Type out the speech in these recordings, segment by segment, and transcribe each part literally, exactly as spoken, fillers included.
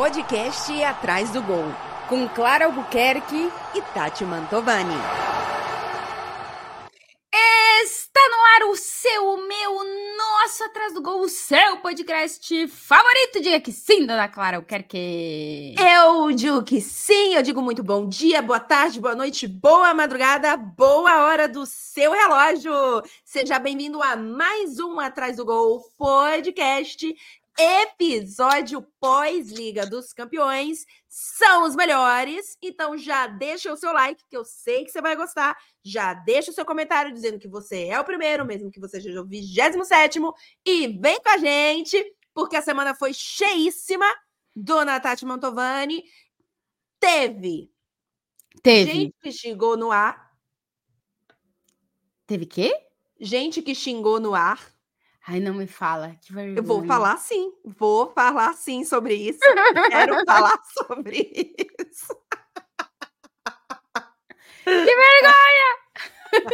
podcast Atrás do Gol, com Clara Albuquerque e Tati Mantovani. Está no ar o seu, o meu, o nosso Atrás do Gol, o seu podcast favorito. Diga que sim, dona Clara Albuquerque. Eu digo que sim, eu digo muito bom dia, boa tarde, boa noite, boa madrugada, boa hora do seu relógio. Seja bem-vindo a mais um Atrás do Gol podcast, episódio pós-Liga dos Campeões. São os melhores, então já deixa o seu like, que eu sei que você vai gostar. Já deixa o seu comentário dizendo que você é o primeiro, mesmo que você seja o vigésimo sétimo. E vem com a gente, porque a semana foi cheíssima. Dona Tati Mantovani. Teve. Teve. Gente que xingou no ar. Teve quê? Gente que xingou no ar. Ai, não me fala. Que vergonha. Eu vou falar sim. Vou falar sim sobre isso. Quero falar sobre isso. Que vergonha!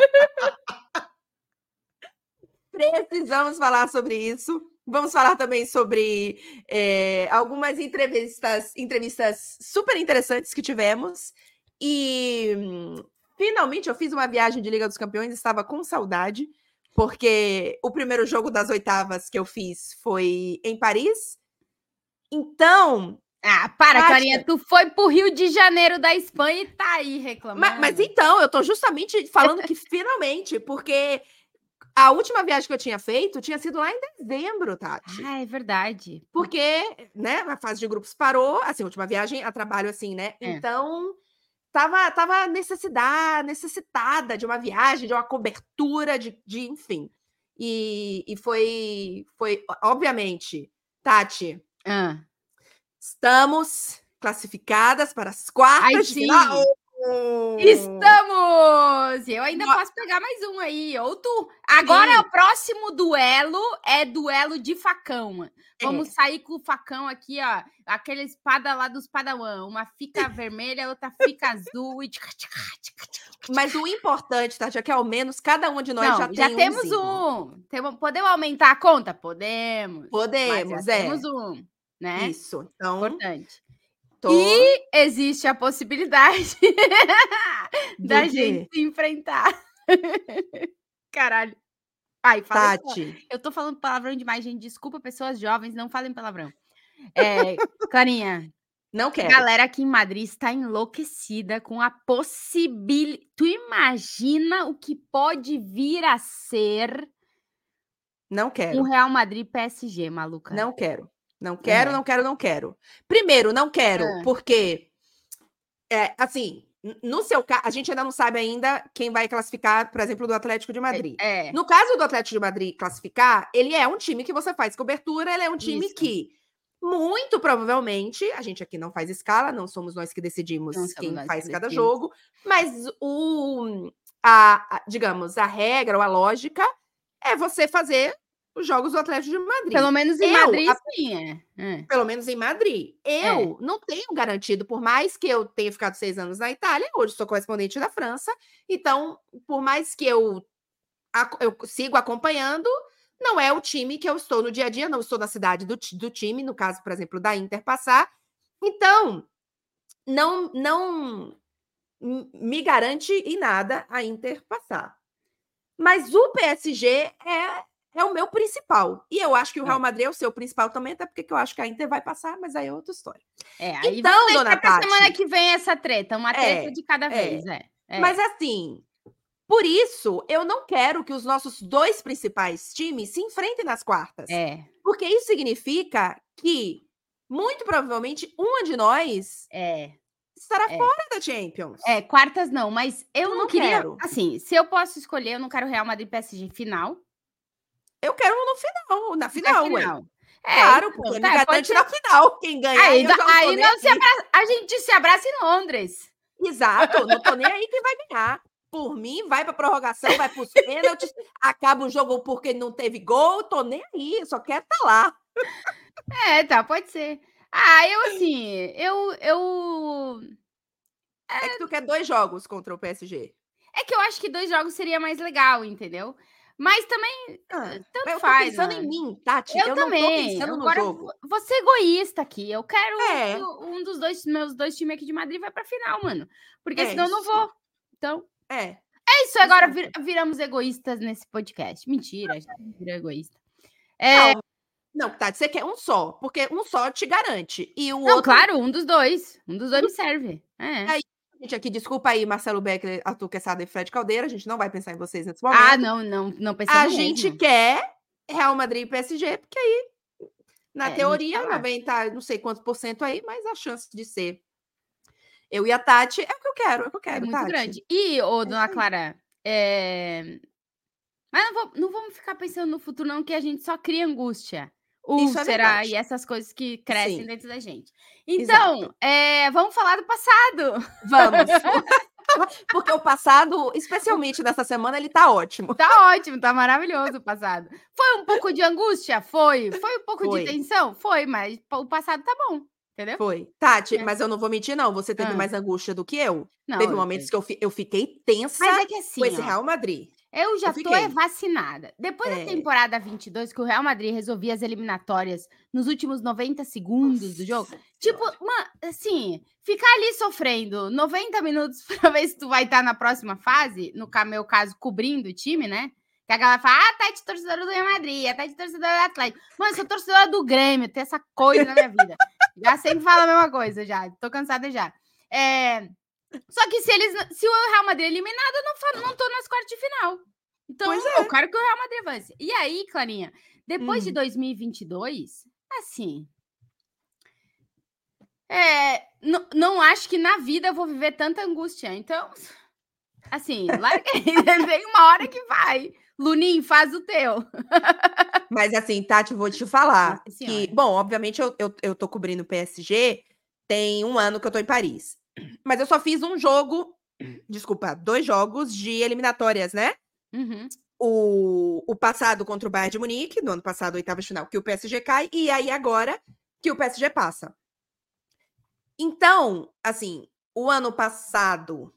Precisamos falar sobre isso. Vamos falar também sobre é, algumas entrevistas, entrevistas super interessantes que tivemos. E hum, finalmente eu fiz uma viagem de Liga dos Campeões, estava com saudade, porque o primeiro jogo das oitavas que eu fiz foi em Paris. Então... Ah, para, Kátia, Clarinha, tu foi pro Rio de Janeiro da Espanha e tá aí reclamando. Mas, mas então, eu tô justamente falando que finalmente, porque a última viagem que eu tinha feito tinha sido lá em dezembro, Tati. Ah, é verdade. Porque, né, a fase de grupos parou, assim, a última viagem a trabalho, assim, né? É. Então, tava, tava necessidade, necessitada de uma viagem, de uma cobertura, de, de enfim. E, e foi, foi, obviamente, Tati, Ah. estamos classificadas para as quartas Ai, de sim. final. Estamos! Eu ainda Não. posso pegar mais um aí. Ou tu. Agora Sim. o próximo duelo é duelo de facão. Vamos É. sair com o facão aqui, ó. Aquela espada lá dos Padawan. Uma fica vermelha, outra fica azul. E... Mas o importante, Tati, é que ao menos cada uma de nós Não, já tem já temos umzinho. um. Temos, podemos aumentar a conta? Podemos. Podemos, Mas já é. temos um, né? Isso. Então, importante. tô... E existe a possibilidade da quê? gente se enfrentar. Caralho. Ai, fala Tati. Eu tô falando palavrão demais, gente. Desculpa, pessoas jovens, não falem palavrão. É, Clarinha. Não quero. A galera aqui em Madrid está enlouquecida com a possibilidade. Tu imagina o que pode vir a ser Não quero. um Real Madrid P S G, maluca? Não quero. Não quero, É. não quero, não quero. Primeiro, não quero, É. porque, é, assim, no seu caso, a gente ainda não sabe ainda quem vai classificar, por exemplo, do Atlético de Madrid. É. No caso do Atlético de Madrid classificar, ele é um time que você faz cobertura, ele é um time Isso. que, muito provavelmente, a gente aqui não faz escala, não somos nós que decidimos Não somos quem nós faz que cada decidimos. jogo, mas o, a, a, digamos, a regra ou a lógica é você fazer os jogos do Atlético de Madrid. Pelo menos em Eu, Madrid, a- sim, é. É. Pelo menos em Madrid. Eu não tenho garantido, por mais que eu tenha ficado seis anos na Itália, hoje sou correspondente da França, então, por mais que eu, ac- eu sigo acompanhando, não é o time que eu estou no dia a dia, não estou na cidade do, ti- do time, no caso, por exemplo, da Inter passar. Então, não, não m- me garante em nada a Inter passar. Mas o P S G é, é o meu principal. E eu acho que o Real É. Madrid é o seu principal também, até porque eu acho que a Inter vai passar, mas aí é outra história. É, aí Então, vamos dona deixar pra Tati, semana que vem essa treta, uma treta É, de cada é. vez, é. é. Mas assim, por isso, eu não quero que os nossos dois principais times se enfrentem nas quartas. É, Porque isso significa que, muito provavelmente, uma de nós é, estará É. fora da Champions. é, quartas não, mas eu Eu não não queria, quero. assim, se eu posso escolher, eu não quero Real Madrid P S G final, Eu quero um no final, na na final, ué. final. É, Claro, então, porque tá, me pode garante ser. na final. Quem ganhar, Aí, eu já não tô aí nem não se aí. abra... a gente se abraça em Londres. Exato, não tô nem aí quem vai ganhar. Por mim, vai pra prorrogação, vai pros pênaltis, acaba o jogo porque não teve gol, tô nem aí, só quero estar lá. É, tá, pode ser. Ah, eu assim, eu, eu... É que tu quer dois jogos contra o P S G. É que eu acho que dois jogos seria mais legal, entendeu? Mas também, Ah, tanto eu tô faz, pensando em mano. mim, Tati. Eu Eu não tô também. pensando no Agora, jogo. vou ser egoísta aqui. Eu quero que É, um dos dois, meus dois times aqui de Madrid vai pra final, mano. Porque é senão eu não isso. vou. Então, É, é isso. Agora vir- exato. viramos egoístas nesse podcast. Mentira, a gente não vira egoísta. É, Não, não, Tati, você quer um só, porque um só te garante. E o não, outro, claro, um dos dois. Um dos um dois me dos serve. É. aí, gente aqui, desculpa aí, Marcelo Becker, Arthur Quesada e Fred Caldeira, a gente não vai pensar em vocês nesse Ah, momento. não, não, não A pensamos gente mesmo. quer Real Madrid e P S G, porque aí, na É, a gente teoria, tá lá. noventa, não sei quantos por cento aí, mas a chance de ser eu e a Tati é o que eu quero, é o que eu É quero, muito Tati. grande. E, ô, É isso dona aí. Clara, é... mas não, vou- não vamos ficar pensando no futuro, não, que a gente só cria angústia, Isso é úlcera e verdade. essas coisas que crescem Sim, dentro da gente. Então, exato. é, vamos falar do passado. Vamos. Porque o passado, especialmente nessa semana, ele tá ótimo. Tá ótimo, tá maravilhoso o passado. Foi um pouco de angústia? Foi. Foi um pouco de Foi, tensão? Foi, mas o passado tá bom, entendeu? foi. Tati, É. mas eu não vou mentir, não. Você teve Hã. mais angústia do que eu. Não, Teve eu momentos tenho. que eu, fi- eu fiquei tensa Mas é que com assim, esse ó. Real Madrid. Eu Eu já tô é fiquei. vacinada. Depois da É. temporada vinte e dois, que o Real Madrid resolvia as eliminatórias nos últimos noventa segundos do jogo, Nossa tipo, senhora. ma assim, ficar ali sofrendo noventa minutos pra ver se tu vai estar na próxima fase, no ca meu caso, cobrindo o time, né, que a galera fala: "Ah, tá de torcedora do Real Madrid, tá de torcedora do Atlético". Mano, eu sou torcedora do Grêmio, tem essa coisa na minha vida. Já sempre falo a mesma coisa já, tô cansada já. Eh, só que se eles se o Real Madrid é eliminado, eu não fa não tô nas quartas de final. Então, Pois eu é. quero que o Real Madrid avance. E aí, Clarinha, depois de Hum. dois mil e vinte e dois, assim, é, não, não acho que na vida eu vou viver tanta angústia. Então, assim, larguei. Tem uma hora que vai. Luninho, faz o teu. Mas assim, Tati, vou te falar Nossa que, senhora. bom, obviamente eu, eu, eu tô cobrindo o P S G, tem um ano que eu tô em Paris. Mas eu só fiz um jogo, desculpa, dois jogos de eliminatórias, né? Uhum. O, o passado contra o Bayern de Munique, no ano passado, oitava de final, que o P S G cai, e aí agora que o P S G passa. Então, assim, o ano passado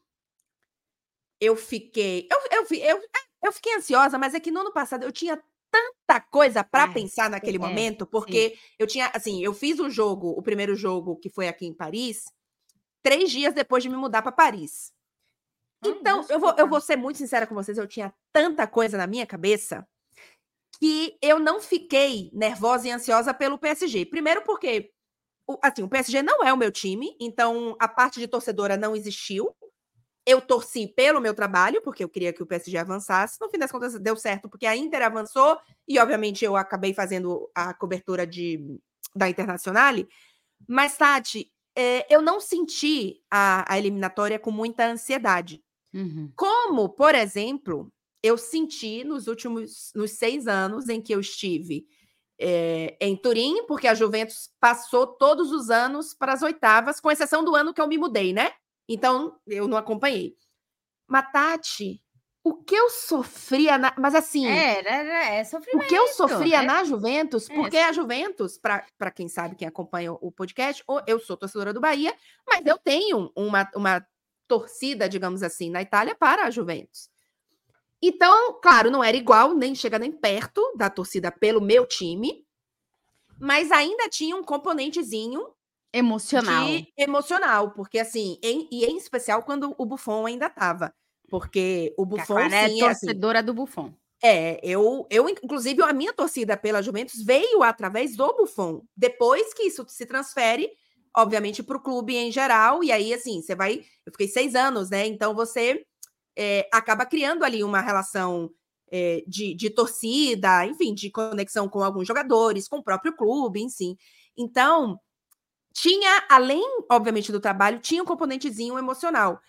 eu fiquei. Eu, eu, fi- eu, eu fiquei ansiosa, mas é que no ano passado eu tinha tanta coisa para Ai, pensar naquele é, momento, sim. porque eu tinha, assim, eu fiz o jogo, o primeiro jogo que foi aqui em Paris, três dias depois de me mudar para Paris. Hum, Então, eu vou, eu desculpa. vou ser muito sincera com vocês, eu tinha tanta coisa na minha cabeça que eu não fiquei nervosa e ansiosa pelo P S G. Primeiro porque, o, assim, o P S G não é o meu time, então a parte de torcedora não existiu. Eu torci pelo meu trabalho, porque eu queria que o P S G avançasse. No fim das contas, deu certo, porque a Inter avançou e, obviamente, eu acabei fazendo a cobertura de, da Internazionale. Mas, Tati, é, eu não senti a, a eliminatória com muita ansiedade. Uhum. Como, por exemplo, eu senti nos últimos nos seis anos em que eu estive é, em Turim, porque a Juventus passou todos os anos para as oitavas, com exceção do ano que eu me mudei, né? Então, eu não acompanhei. Mas, Tati, o que eu sofria, na... mas assim, É, era, era, é o que eu sofrimento. sofria É, na Juventus, é. porque a Juventus, para quem sabe, quem acompanha o podcast, eu sou torcedora do Bahia, mas eu tenho uma, uma torcida, digamos assim, na Itália para a Juventus. Então, claro, não era igual, nem chega nem perto da torcida pelo meu time, mas ainda tinha um componentezinho Emocional. de emocional, porque assim, em, e em especial quando o Buffon ainda estava, porque o Que a Buffon, Clara é sim, é assim, torcedora do Buffon. é, eu, eu, inclusive, a minha torcida pela Juventus veio através do Buffon, depois que isso se transfere, obviamente, para o clube em geral, e aí, assim, você vai, eu fiquei seis anos, né, então você é, acaba criando ali uma relação é, de, de torcida, enfim, de conexão com alguns jogadores, com o próprio clube, enfim. Então, tinha, além, obviamente, do trabalho, tinha um componentezinho emocional.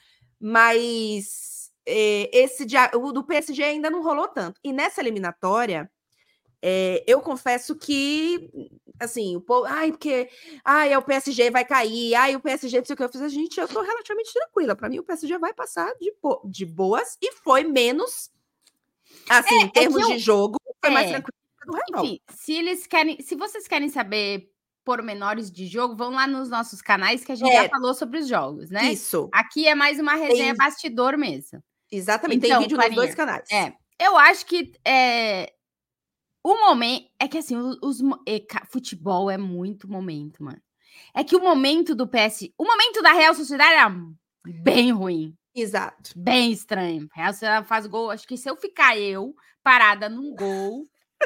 Mas é, esse de, o do P S G ainda não rolou tanto. E nessa eliminatória, é, eu confesso que, assim, o povo, ai, porque, ai, é o P S G vai cair, ai, o P S G, não sei o que eu fiz, gente, eu tô relativamente tranquila. Para mim, o P S G vai passar de, de boas, e foi menos, assim, em É que termos eu de jogo, foi mais é, tranquilo que o do Real. enfim, se eles querem se vocês querem saber pormenores de jogo, vão lá nos nossos canais que a gente já É, falou sobre os jogos, né. isso. Aqui é mais uma resenha Tem, bastidor mesmo. exatamente, tem Então, vídeo nos dois Clarinha, canais. é, Eu acho que é, o momento... É que assim, os, os, é, futebol é muito momento, mano. É que o momento do P S... O momento da Real Sociedade era bem ruim. Exato. Bem estranho. A Real Sociedade faz gol. Acho que se eu ficar eu parada num gol,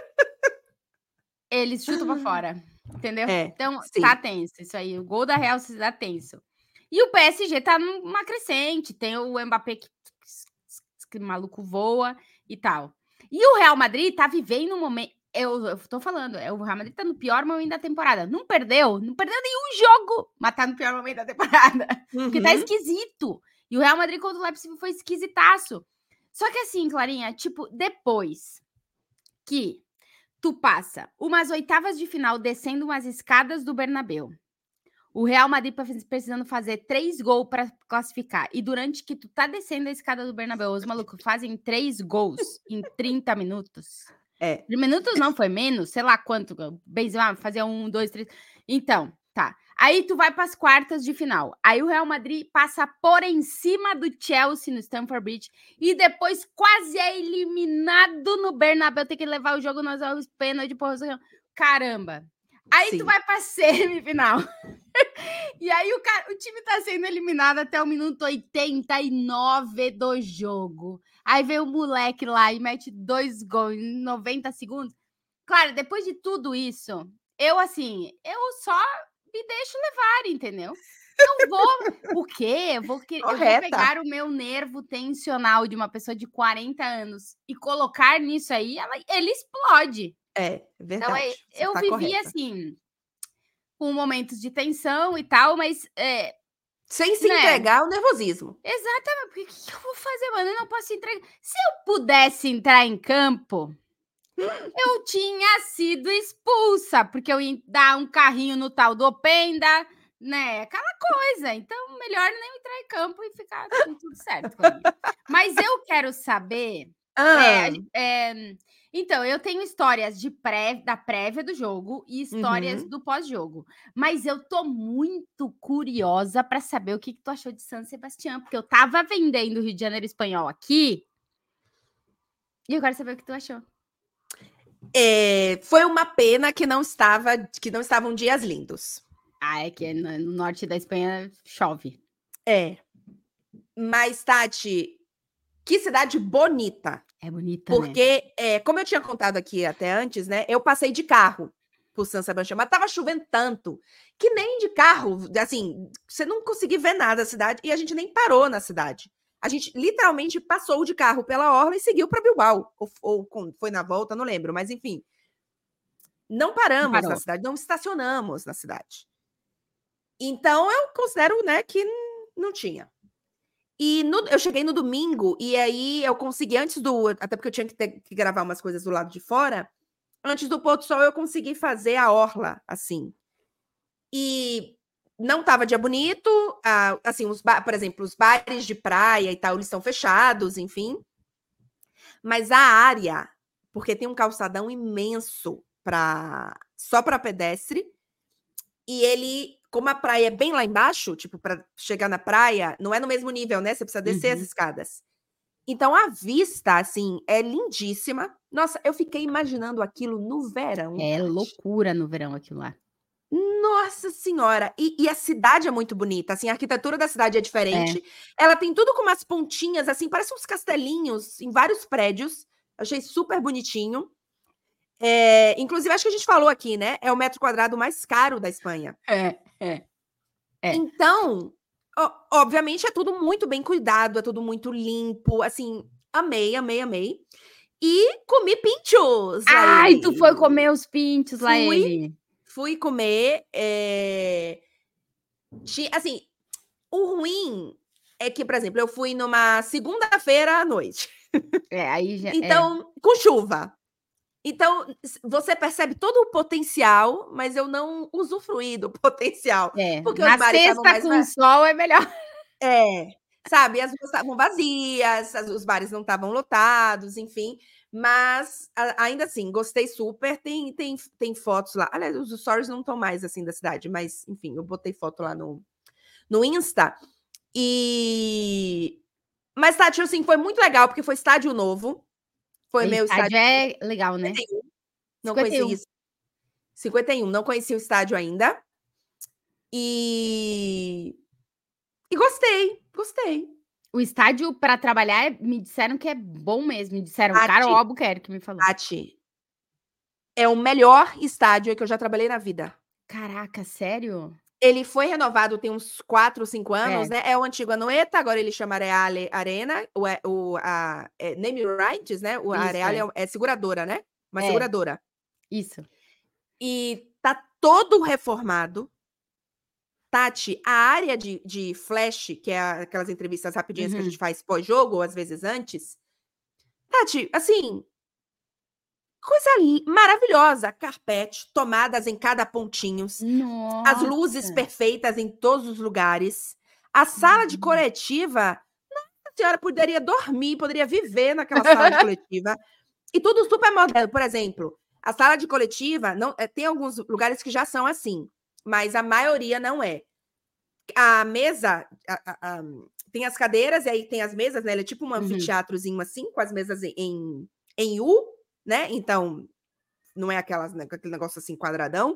eles chutam pra fora. Entendeu? É, então, sim. Tá tenso isso aí. O gol da Real Sociedade tenso. E o P S G tá numa crescente. Tem o Mbappé que, que maluco voa e tal. E o Real Madrid tá vivendo um momento... Eu, eu tô falando, o Real Madrid tá no pior momento da temporada. Não perdeu, não perdeu nenhum jogo, mas tá no pior momento da temporada. Uhum. Porque tá esquisito. E o Real Madrid contra o Leipzig foi esquisitaço. Só que assim, Clarinha, tipo, depois que tu passa umas oitavas de final descendo umas escadas do Bernabéu, o Real Madrid precisando fazer três gols para classificar, e durante que tu tá descendo a escada do Bernabéu, os malucos fazem três gols em trinta minutos. É. Minutos não, foi menos, sei lá quanto. Benzema fazia um, dois, três. Então, tá. Aí tu vai para as quartas de final. Aí o Real Madrid passa por em cima do Chelsea no Stamford Bridge e depois quase é eliminado no Bernabéu. Tem que levar o jogo nos pênaltis. Caramba. Aí Sim. tu vai para semifinal. E aí o, cara, o time tá sendo eliminado até o minuto oitenta e nove do jogo. Aí vem o moleque lá e mete dois gols em noventa segundos. Claro, depois de tudo isso, eu assim, eu só me deixo levar, entendeu? Não vou... O quê? Eu vou, que... eu vou pegar o meu nervo tensional de uma pessoa de quarenta anos e colocar nisso aí, ela... ele explode. É, verdade. Então, eu tá vivi correta. assim... com momentos de tensão e tal, mas... É, sem se né? entregar ao nervosismo. Exatamente. Porque o que, que eu vou fazer, mano? Eu não posso entregar... Se eu pudesse entrar em campo, eu tinha sido expulsa, porque eu ia dar um carrinho no tal do Openda, né? Aquela coisa. Então, melhor nem entrar em campo e ficar tudo certo. Mas eu quero saber... Ah. É, é, então, eu tenho histórias de pré, da prévia do jogo e histórias uhum. do pós-jogo. Mas eu tô muito curiosa para saber o que, que tu achou de San Sebastián, porque eu tava vendendo Rio de Janeiro espanhol aqui e eu quero saber o que tu achou. É, foi uma pena que não estava, que não estavam dias lindos. Ah, é que no, no norte da Espanha chove. É. Mas, Tati, que cidade bonita. É bonita, Porque, né? é, como eu tinha contado aqui até antes, né? Eu passei de carro por San Sebastián, mas tava chovendo tanto que nem de carro, assim, você não conseguia ver nada da cidade e a gente nem parou na cidade. A gente literalmente passou de carro pela orla e seguiu para Bilbao. Ou, ou foi na volta, não lembro, mas enfim. Não paramos não na cidade, não estacionamos na cidade. Então, eu considero, né, que não tinha. E no, eu cheguei no domingo, e aí eu consegui, antes do... Até porque eu tinha que, ter, que gravar umas coisas do lado de fora. Antes do pôr do sol, eu consegui fazer a orla, assim. E não tava dia bonito. Ah, assim, os ba- por exemplo, os bares de praia e tal, eles estão fechados, enfim. Mas a área, porque tem um calçadão imenso pra, só para pedestre. E ele... Como a praia é bem lá embaixo, tipo, para chegar na praia, não é no mesmo nível, né? Você precisa descer uhum. as escadas. Então, a vista, assim, é lindíssima. Nossa, eu fiquei imaginando aquilo no verão. É Tati. Loucura no verão aquilo lá. Nossa Senhora! E, e a cidade é muito bonita, assim, a arquitetura da cidade é diferente. É. Ela tem tudo com umas pontinhas, assim, parece uns castelinhos em vários prédios. Achei super bonitinho. É, inclusive, acho que a gente falou aqui, né? É o metro quadrado mais caro da Espanha. É, é. é. Então, ó, obviamente, é tudo muito bem cuidado, é tudo muito limpo. Assim, amei, amei, amei. E comi pinchos. Ai, tu foi comer os pinchos lá, fui, ele. Fui comer. É... Assim, o ruim é que, por exemplo, eu fui numa segunda-feira à noite. É, aí já. Então, é. com chuva. Então, você percebe todo o potencial, mas eu não usufruí do potencial. É, porque na os bares sexta mais com va... sol é melhor. É, sabe? As ruas estavam vazias, as, os bares não estavam lotados, enfim. Mas, a, ainda assim, gostei super. Tem, tem, tem fotos lá. Aliás, os stories não estão mais, assim, da cidade. Mas, enfim, eu botei foto lá no, no Insta. E... Mas, Tati, assim, foi muito legal, porque foi estádio novo. Foi O meu estádio estádio é legal, né? cinquenta e um. Não cinquenta e um. conheci isso. cinquenta e um, não conheci o estádio ainda. E e gostei, gostei. O estádio para trabalhar, é- me disseram que é bom mesmo. Me disseram, o Carol Tati, Albuquerque me falou. Tati, é o melhor estádio que eu já trabalhei na vida. Caraca, sério? Ele foi renovado tem uns quatro, cinco anos, É. né? É o antigo Anoeta, agora ele chama Areale Arena, o, é- o a, é, name rights, né? O Isso, Areale é. é. é seguradora, né? Uma É. seguradora. Isso. E tá todo reformado. Tati, a área de, de flash, que é a- aquelas entrevistas rapidinhas que a Uhum. gente faz pós-jogo, ou às vezes antes. Tati, assim, coisa li- maravilhosa. Carpete, tomadas em cada pontinho. As luzes Nossa. perfeitas em todos os lugares. A sala de Uhum. coletiva, nossa senhora, poderia dormir, poderia viver naquela sala de coletiva. E tudo super moderno. Por exemplo, a sala de coletiva, não, é, tem alguns lugares que já são assim, mas a maioria não é. A mesa, a- a- a- tem as cadeiras e aí tem as mesas, né? Ele é tipo um Uhum. anfiteatrozinho assim, com as mesas em, em U, né? Então, não é aquelas, né, aquele negócio assim quadradão.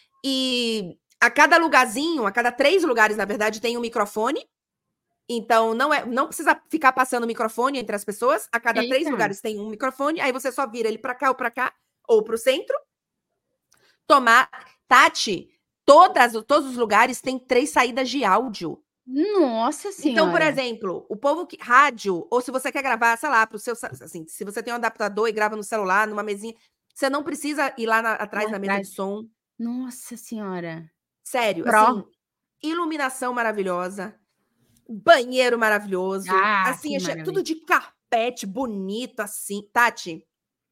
E a cada lugarzinho, a cada três lugares, na verdade, tem um microfone. Então, não, é, não precisa ficar passando o microfone entre as pessoas. A cada três Eita. lugares tem um microfone. Aí você só vira ele para cá ou para cá, ou para o centro. Tomar. Tati, todas, todos os lugares têm três saídas de áudio. Nossa senhora. Então, por exemplo, o povo que. Rádio, ou se você quer gravar, sei lá, pro seu. Assim, se você tem um adaptador e grava no celular, numa mesinha, você não precisa ir lá na- atrás Lá na mesa de atrás. som. Nossa senhora. Sério, Pró. assim, iluminação maravilhosa, banheiro maravilhoso, Ah, assim, que é che- maravilha. tudo de carpete bonito, assim. Tati,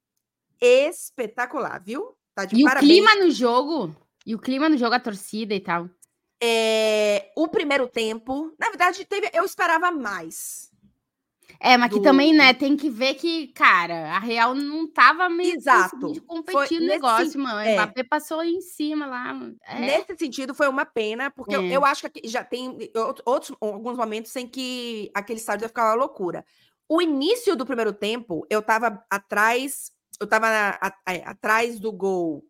espetacular, viu? Tá de E o parabéns. clima no jogo? E o clima no jogo, a torcida e tal. É, o primeiro tempo, na verdade, teve, eu esperava mais. É, mas que Do- também, né, tem que ver que, cara, a Real não tava meio Exato. conseguindo Foi competir no nesse negócio, sen- mano. O é. Mbappé passou em cima lá. É. Nesse sentido, foi uma pena, porque eu, É. eu acho que aqui já tem out- outros alguns momentos em que aquele estádio vai ficar uma loucura. O início do primeiro tempo, eu tava atrás, eu tava na- a- é, atrás do gol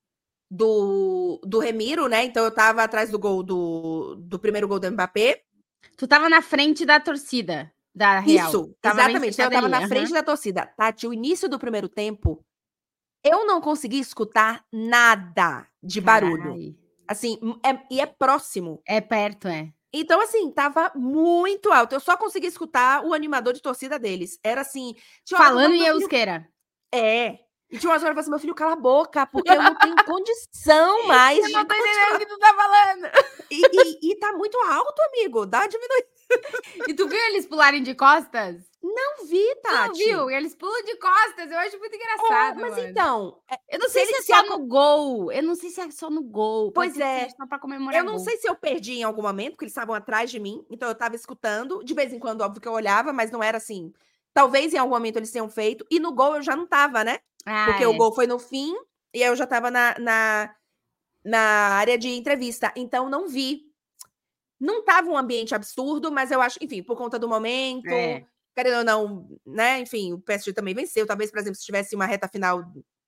do, do Remiro, né? Então eu tava atrás do gol do, do primeiro gol do Mbappé. Tu tava na frente da torcida da Real. Isso, Tava bem exatamente. Então eu sentada tava ali, na aham. frente da torcida. Tati, o início do primeiro tempo, eu não consegui escutar nada de barulho. Carai. Assim, é- e é próximo. É perto, é. Então, assim, tava muito alto. Eu só consegui escutar o animador de torcida deles. Era assim. tinha horas que eu Falando falava, em "Meu filho-" Eusqueira. É. E tinha umas horas que eu falava assim, meu filho, cala a boca, porque eu não tenho condição mais Eu de não tô entendendo o continuar. que tu tá falando. E, e, e tá muito alto, amigo. Dá uma diminuída. E tu viu eles pularem de costas? Não vi, Tu não Tati. viu? Eles pulam de costas. Eu acho muito É, engraçado, mas mano. então, é, Eu não se sei ele se é se só aco- no gol. Eu não sei se é só no gol. Pode Pois ser que é. seja só pra comemorar eu não gol. sei se eu perdi em algum momento, porque eles estavam atrás de mim, então eu tava escutando. De vez em quando, óbvio que eu olhava, mas não era assim. Talvez em algum momento eles tenham feito. E no gol eu já não tava, né? Ah, Porque é. o gol foi no fim e aí eu já tava na, na, na área de entrevista. Então não vi. Não tava um ambiente absurdo, mas eu acho, enfim, por conta do momento, É. querendo ou não, né? Enfim, o P S G também venceu. Talvez, por exemplo, se tivesse uma reta final.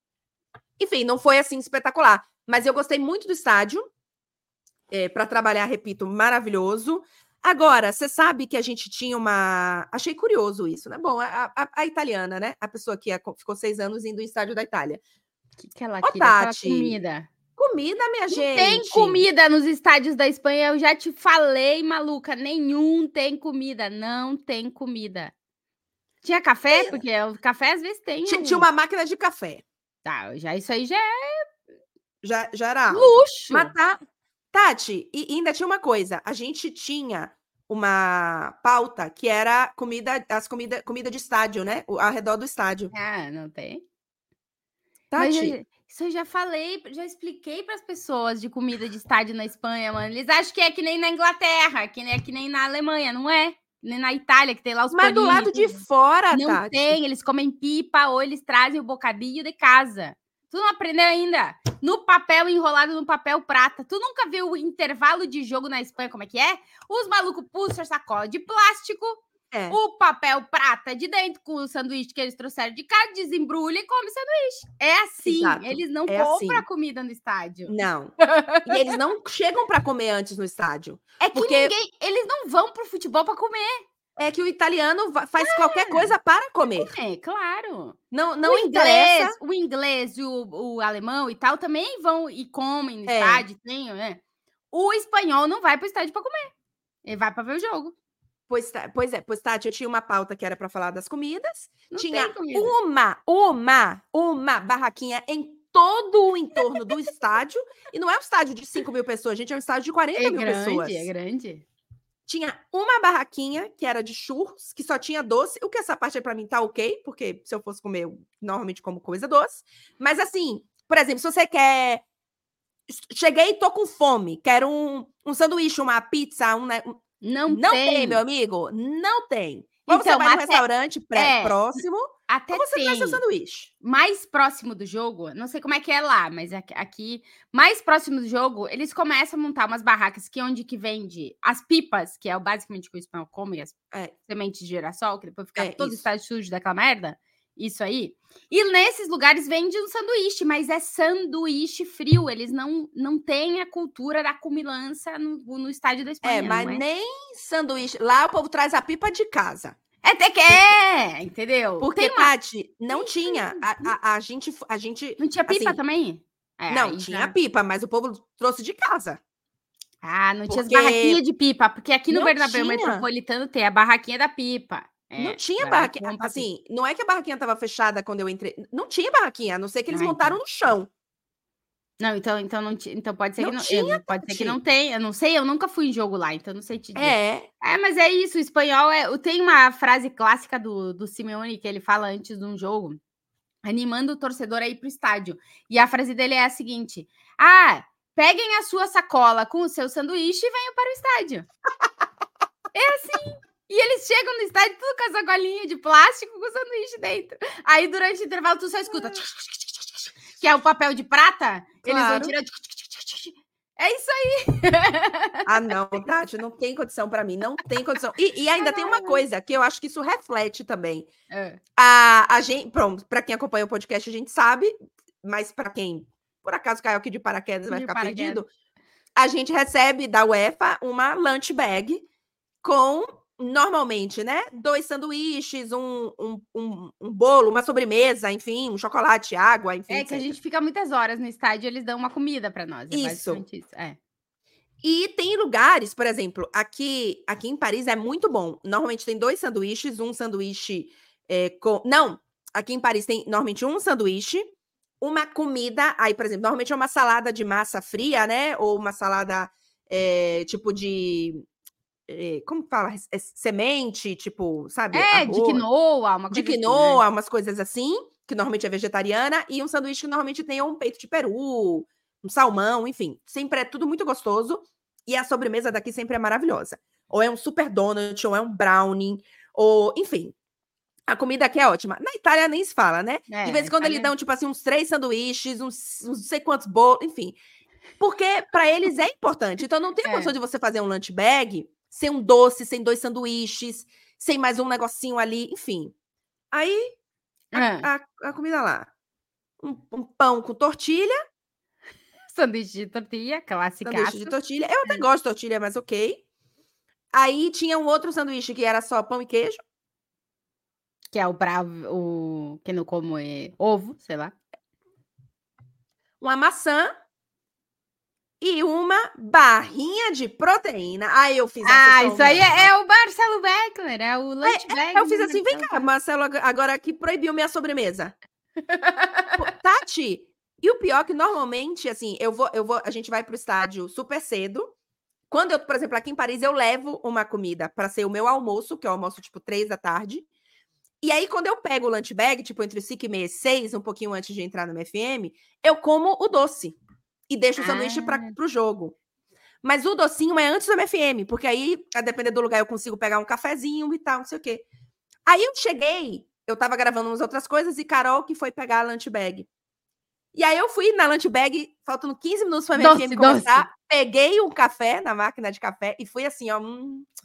Enfim, não foi assim espetacular. Mas eu gostei muito do estádio. É, para trabalhar, repito, maravilhoso. Agora, você sabe que a gente tinha uma. Achei curioso isso, né? Bom, a, a, a italiana, né? A pessoa que é- ficou seis anos indo ao estádio da Itália. O que, que ela Ô, queria? Aquela Tati, comida. comida, minha Não gente. tem comida nos estádios da Espanha. Eu já te falei, maluca. Nenhum tem comida. Não tem comida. Tinha café? Porque o café às vezes tem. Tinha, algum. tinha uma máquina de café. Tá, já, isso aí já é Já, já era algo. luxo. Mas tá. Tati, e ainda tinha uma coisa. A gente tinha uma pauta que era comida, as comida, comida de estádio, né? O- Ao redor do estádio. Ah, não tem. Mas Tati, eu- isso eu já falei, já expliquei para as pessoas de comida de estádio na Espanha, mano. Eles acham que é que nem na Inglaterra, que nem é que nem na Alemanha, não é? Nem na Itália, que tem lá os mas do paninhos. lado de fora, Não Tati. tem, eles comem pipa ou eles trazem o bocadinho de casa. Tu não aprendeu ainda? No papel, enrolado no papel prata. Tu nunca viu o intervalo de jogo na Espanha, como é que é? Os malucos puxam sacola de plástico, É. o papel prata de dentro com o sanduíche que eles trouxeram de casa, desembrulha e come sanduíche. É assim. Exato. Eles não É compram assim. comida no estádio. Não. E eles não chegam para comer antes no estádio. É que porque ninguém... Eles não vão pro futebol para comer. É que o italiano faz qualquer coisa para comer. É, claro. Não, não o interessa. inglês, o inglês e o, o alemão e tal também vão e comem no É. estádio, tem, né? O espanhol não vai pro estádio para comer. Ele vai para ver o jogo. Pois, tá, pois é, pois Tati, eu tinha uma pauta que era para falar das comidas. Não tinha tem comida. uma, uma, uma barraquinha em todo o entorno do estádio. E não é um estádio de cinco mil pessoas, gente, é um estádio de quarenta É mil grande, pessoas. é grande. Tinha uma barraquinha que era de churros, que só tinha doce. O que essa parte aí pra mim tá ok, porque se eu fosse comer, eu normalmente como coisa doce. Mas assim, por exemplo, se você quer... Cheguei e tô com fome, quero um, um sanduíche, uma pizza, um... né, um... Não, Não tem. tem, meu amigo, não tem. Ou então, você vai no até, restaurante pré, é, próximo, até ou você tem. traz seu sanduíche. Mais próximo do jogo, não sei como é que é lá, mas aqui, aqui, mais próximo do jogo, eles começam a montar umas barracas que é onde que vende as pipas, que é basicamente o que o espanhol come, as É. sementes de girassol, que depois fica É, todo o isso. estádio sujo daquela merda. Isso aí. E nesses lugares vende um sanduíche, mas é sanduíche frio. Eles não, não têm a cultura da comilança no, no estádio da Espanha. É, mas não é? nem sanduíche. Lá o povo traz a pipa de casa. É até que é, entendeu? Porque, Tem uma... Tati, não tinha. A, a, a gente, a gente. Não tinha pipa assim, também? É, não, aí tinha já- pipa, mas o povo trouxe de casa. Ah, não tinha as Porque barraquinhas de pipa, porque aqui no não Bernabéu tinha. Metropolitano tem a barraquinha da pipa. É, Não tinha galera barraquinha. compra pipa. Assim, não é que a barraquinha estava fechada quando eu entrei. Não tinha barraquinha, a não ser que eles Ah, montaram então. no chão. Não, então, então, não ti- então pode ser Não que não, tinha, eu- pode ser que Tati. não tenha. Eu não sei, eu nunca fui em jogo lá, então não sei te dizer. É. É, mas é isso, o espanhol é. Tem uma frase clássica do, do Simeone que ele fala antes de um jogo, animando o torcedor a ir pro estádio. E a frase dele é a seguinte: Ah, peguem a sua sacola com o seu sanduíche e venham para o estádio. É assim. E eles chegam no estádio tudo com a sacolinha de plástico com o sanduíche dentro. Aí durante o intervalo tu só escuta que é o papel de prata. Eles vão Claro. tirando. É isso aí. Ah, não, Tati, não tem condição para mim, não tem condição. E, e ainda tem uma coisa que eu acho que isso reflete também. É. A, a gente, pronto, para quem acompanha o podcast, a gente sabe, mas para quem por acaso caiu aqui de paraquedas vai De ficar paraquedas. perdido. A gente recebe da UEFA uma lunch bag com, normalmente, né, dois sanduíches, um, um, um, um bolo, uma sobremesa, enfim, um chocolate, água, enfim, É que a etcétera. gente fica muitas horas no estádio, eles dão uma comida para nós. É Isso. basicamente isso. É. E tem lugares, por exemplo, aqui, aqui em Paris é muito bom. Normalmente tem dois sanduíches, um sanduíche é, com... Não, aqui em Paris tem normalmente um sanduíche, uma comida, aí, por exemplo, normalmente é uma salada de massa fria, né? Ou uma salada é, tipo de... É, como fala? É, semente, tipo, sabe? É, de arroz, quinoa, uma de coisa quinoa, assim, umas coisas assim, que normalmente é vegetariana, e um sanduíche que normalmente tem um peito de peru, um salmão, enfim. Sempre é tudo muito gostoso. E a sobremesa daqui sempre é maravilhosa. Ou é um super donut, ou é um brownie, ou, enfim. A comida aqui é ótima. Na Itália nem se fala, né? É, de vez em quando Itália... eles dão, tipo assim, uns três sanduíches, uns, uns não sei quantos bolos, enfim. Porque para eles é importante. Então não tem a É. condição de você fazer um lunch bag sem um doce, sem dois sanduíches, sem mais um negocinho ali, enfim. Aí, a, É. a, a comida lá. Um, um pão com tortilha. Sanduíche de tortilha, clássica. Sanduíche de tortilha. Eu até gosto de tortilha, mas ok. Aí tinha um outro sanduíche que era só pão e queijo. Que é o bravo, o que não como é ovo, sei lá. Uma maçã. E uma barrinha de proteína. Aí eu fiz a Ah, sessão- isso aí é, é o Marcelo Beckler, é o lunch bag. Eu fiz do assim, vem Marcelo cá, Marcelo, agora que proibiu minha sobremesa. Pô, Tati, e o pior é que normalmente, assim, eu vou, eu vou, a gente vai pro estádio super cedo. Quando eu, por exemplo, aqui em Paris, eu levo uma comida para ser o meu almoço, que é o almoço, tipo, três da tarde. E aí, quando eu pego o lunch bag, tipo, entre cinco e meia e seis, um pouquinho antes de entrar no M F M, eu como o doce. E deixo o sanduíche Ah. para pro jogo. Mas o docinho é antes do M F M, porque aí, a depender do lugar, eu consigo pegar um cafezinho e tal, não sei o quê. Aí eu cheguei, eu tava gravando umas outras coisas, e Carol que foi pegar a lunch bag. E aí eu fui na lunch bag, faltando quinze minutos para o M F M Doce, começar, doce. peguei um café na máquina de café e fui assim, ó, hum,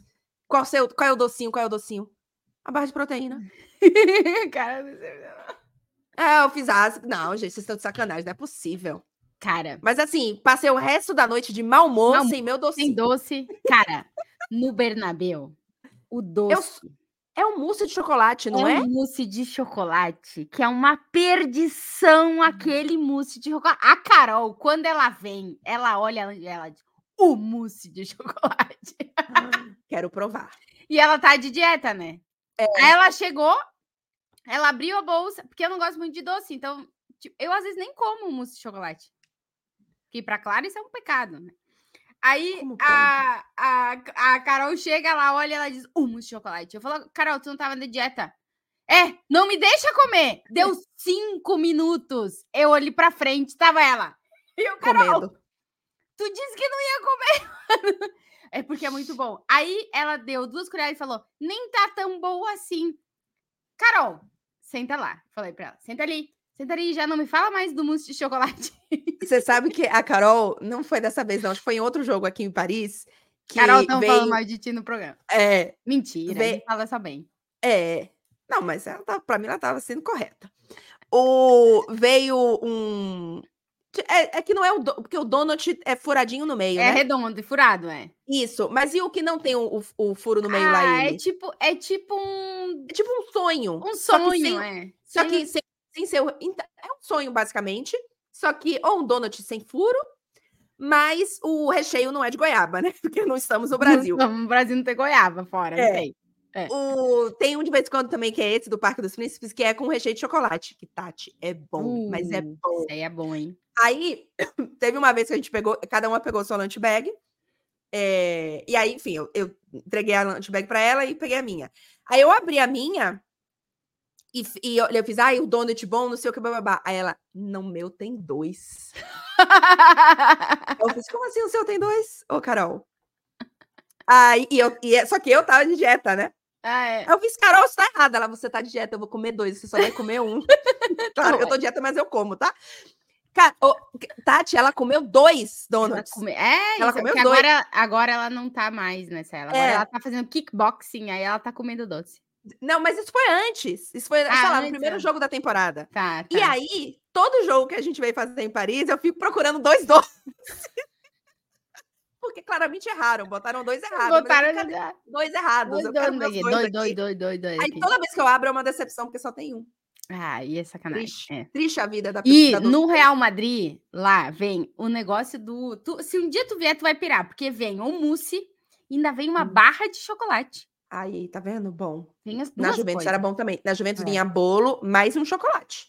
Qual, seu, qual é o docinho? Qual é o docinho? A barra de proteína. Cara, não sei não. É, eu fiz as... Não, gente, vocês estão de sacanagem, não é possível. Cara, Mas assim, passei o resto da noite de mau humor Mau sem meu sem docinho. doce. Cara, no Bernabéu, o Eu, doce é um mousse de chocolate, não é é? um mousse de chocolate, que é uma perdição aquele mousse de chocolate. A Carol, quando ela vem, ela olha e ela diz, o mousse de chocolate. Ai, quero provar. E ela tá de dieta, né? É. Aí ela chegou, ela abriu a bolsa, porque eu não gosto muito de doce, então tipo, eu às vezes nem como mousse de chocolate. Que pra Clara isso é um pecado, né? Aí Como a, a, a Carol chega, ela olha e ela diz, um mousse de chocolate. Eu falo, Carol, tu não tava na dieta? É, não me deixa comer. Deu cinco minutos. Eu olhei pra frente, tava ela. E eu, Carol, Comendo. tu disse que não ia comer. É porque é muito bom. Aí ela deu duas colheres e falou, nem tá tão boa assim. Carol, senta lá. Falei pra ela, senta ali. Senta ali, já não me fala mais do mousse de chocolate. Você sabe que a Carol, não foi dessa vez não, acho que foi em outro jogo aqui em Paris, que Carol, estão veio... falando mal de ti no programa. É, Mentira, veio... a gente fala só bem. É, não, mas ela tava, pra mim ela tava sendo correta. O, veio um... É, é que não é o... Do, porque o donut é furadinho no meio, É né? redondo e furado, é. Isso, mas e o que não tem o, o, o furo no meio lá, Ah, ele? é tipo, é tipo um... É tipo um sonho. Um só que sonho, sem, é. Só Sem- que sem, sem ser... o- então, é um sonho, basicamente, só que ou um donut sem furo, mas o recheio não é de goiaba, né? Porque não estamos no Brasil. Não, no Brasil não tem goiaba fora, não É. tem. É. O, tem um de vez em quando também, que é esse do Parque dos Príncipes, que é com recheio de chocolate. Que, Tati, é bom, mas é Uh, bom. Isso aí é bom, hein? Aí, teve uma vez que a gente pegou, cada uma pegou sua lunch bag. É, e aí, enfim, eu, eu entreguei a lunch bag pra ela e peguei a minha. Aí eu abri a minha e, e eu, eu fiz, ai, o donut bom, não sei o que, bababá. Aí ela, não, meu tem dois. Eu fiz, como assim o seu tem dois? Ô, Carol. Aí, e eu, e, só que eu tava de dieta, né? Ah, é. Aí eu fiz, Carol, você tá errada. Ela, você tá de dieta, eu vou comer dois, você só vai comer um. Claro, eu tô de dieta, mas eu como, tá? Cara, ô, Tati, ela comeu dois Ela donuts. come... É, Ela isso, comeu porque dois. agora, agora ela não tá mais nessa. Ela, agora É. ela tá fazendo kickboxing, aí ela tá comendo doce. Não, mas isso foi antes. Isso foi, Ah, sei lá, no antes, primeiro é. jogo da temporada. Tá, tá. E aí, todo jogo que a gente veio fazer em Paris, eu fico procurando dois donuts. Porque claramente erraram, botaram dois errados. mas eu Botaram fico, no... cadê? Dois errados. Dois eu quero donos meus aqui. dois Dois, aqui. dois, dois, dois, dois Aí aqui. toda vez que eu abro é uma decepção, porque só tem um. Ah, e é sacanagem. Triste. É. Triste a vida da E da no doce. Real Madrid, lá vem o negócio do... tu- se um dia tu vier, tu vai pirar, porque vem um mousse e ainda vem uma Hum. barra de chocolate. Aí, tá vendo? Bom. Vem as Na duas Juventus coisas. era bom também. Na Juventus É. vinha bolo, mais um chocolate.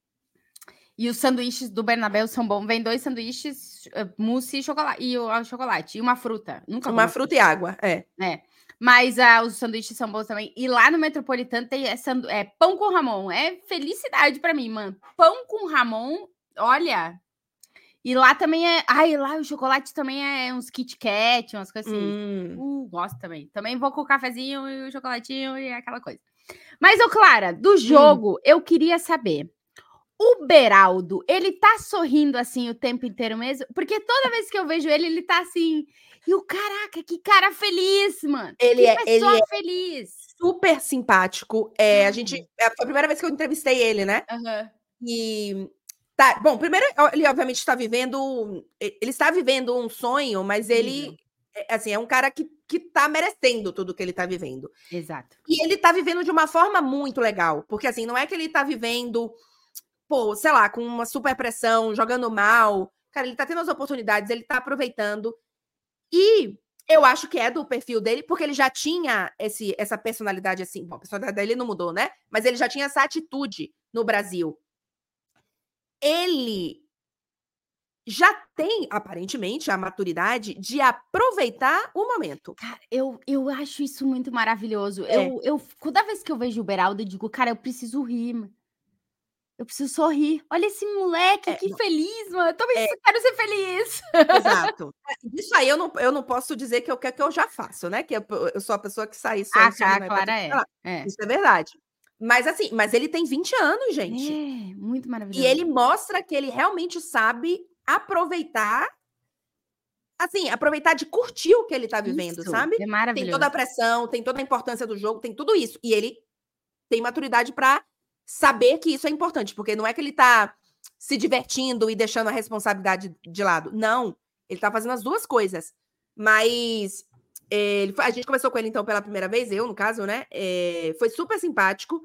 E os sanduíches do Bernabéu são bons. Vem dois sanduíches, uh, mousse e chocolate. E o, o chocolate. E uma fruta. Nunca Uma comi fruta e água, é. É. Mas ah, os sanduíches são bons também. E lá no Metropolitano tem é, sandu... é pão com Ramon. É felicidade pra mim, mano. Pão com Ramon, olha. E lá também é... Ai, lá o chocolate também é uns Kit Kat, umas coisas assim. Hum. Uh, gosto também. Também vou com o cafezinho e o chocolatinho e aquela coisa. Mas, ô Clara, do jogo, eu queria saber. O Beraldo, ele tá sorrindo assim o tempo inteiro mesmo? Porque toda vez que eu vejo ele, ele tá assim... E o caraca, que cara feliz, mano. Ele que é- ele pessoa é- feliz. Super simpático. É, a Ai. gente. é, Foi a primeira vez que eu entrevistei ele, né? Aham. E. Tá, bom, primeiro, ele obviamente está vivendo. Ele está vivendo um sonho, mas ele. Incrível. é, Assim, é um cara que, que tá merecendo tudo que ele tá vivendo. Exato. E ele tá vivendo de uma forma muito legal. Porque, assim, não é que ele tá vivendo, pô, sei lá, com uma super pressão, jogando mal. Cara, ele tá tendo as oportunidades, ele tá aproveitando. E eu acho que é do perfil dele, porque ele já tinha esse, essa personalidade assim. Bom, a personalidade dele não mudou, né? Mas ele já tinha essa atitude no Brasil. Ele já tem, aparentemente, a maturidade de aproveitar o momento. Cara, eu, eu acho isso muito maravilhoso. É. Eu, eu, toda vez que eu vejo o Beraldo, eu digo, cara, eu preciso rir, mano. Eu preciso sorrir. Olha esse moleque, É, que não. feliz, mano. Eu também É. quero ser feliz. Exato. Isso aí eu não, eu não posso dizer que eu quero que eu já faço, né? Que eu, eu sou a pessoa que sai só Ah, em cima a do Clara iPad, é. sei lá. É. Isso é verdade. Mas assim, mas ele tem vinte anos, gente. É, muito maravilhoso. E ele mostra que ele realmente sabe aproveitar assim, aproveitar de curtir o que ele tá vivendo, Isso, sabe? é Tem maravilhoso. toda a pressão, tem toda a importância do jogo, tem tudo isso. E ele tem maturidade pra saber que isso é importante, porque não é que ele tá se divertindo e deixando a responsabilidade de lado. Não, ele tá fazendo as duas coisas. Mas é, ele, a gente conversou com ele, então, pela primeira vez, eu, no caso, né? É, foi super simpático.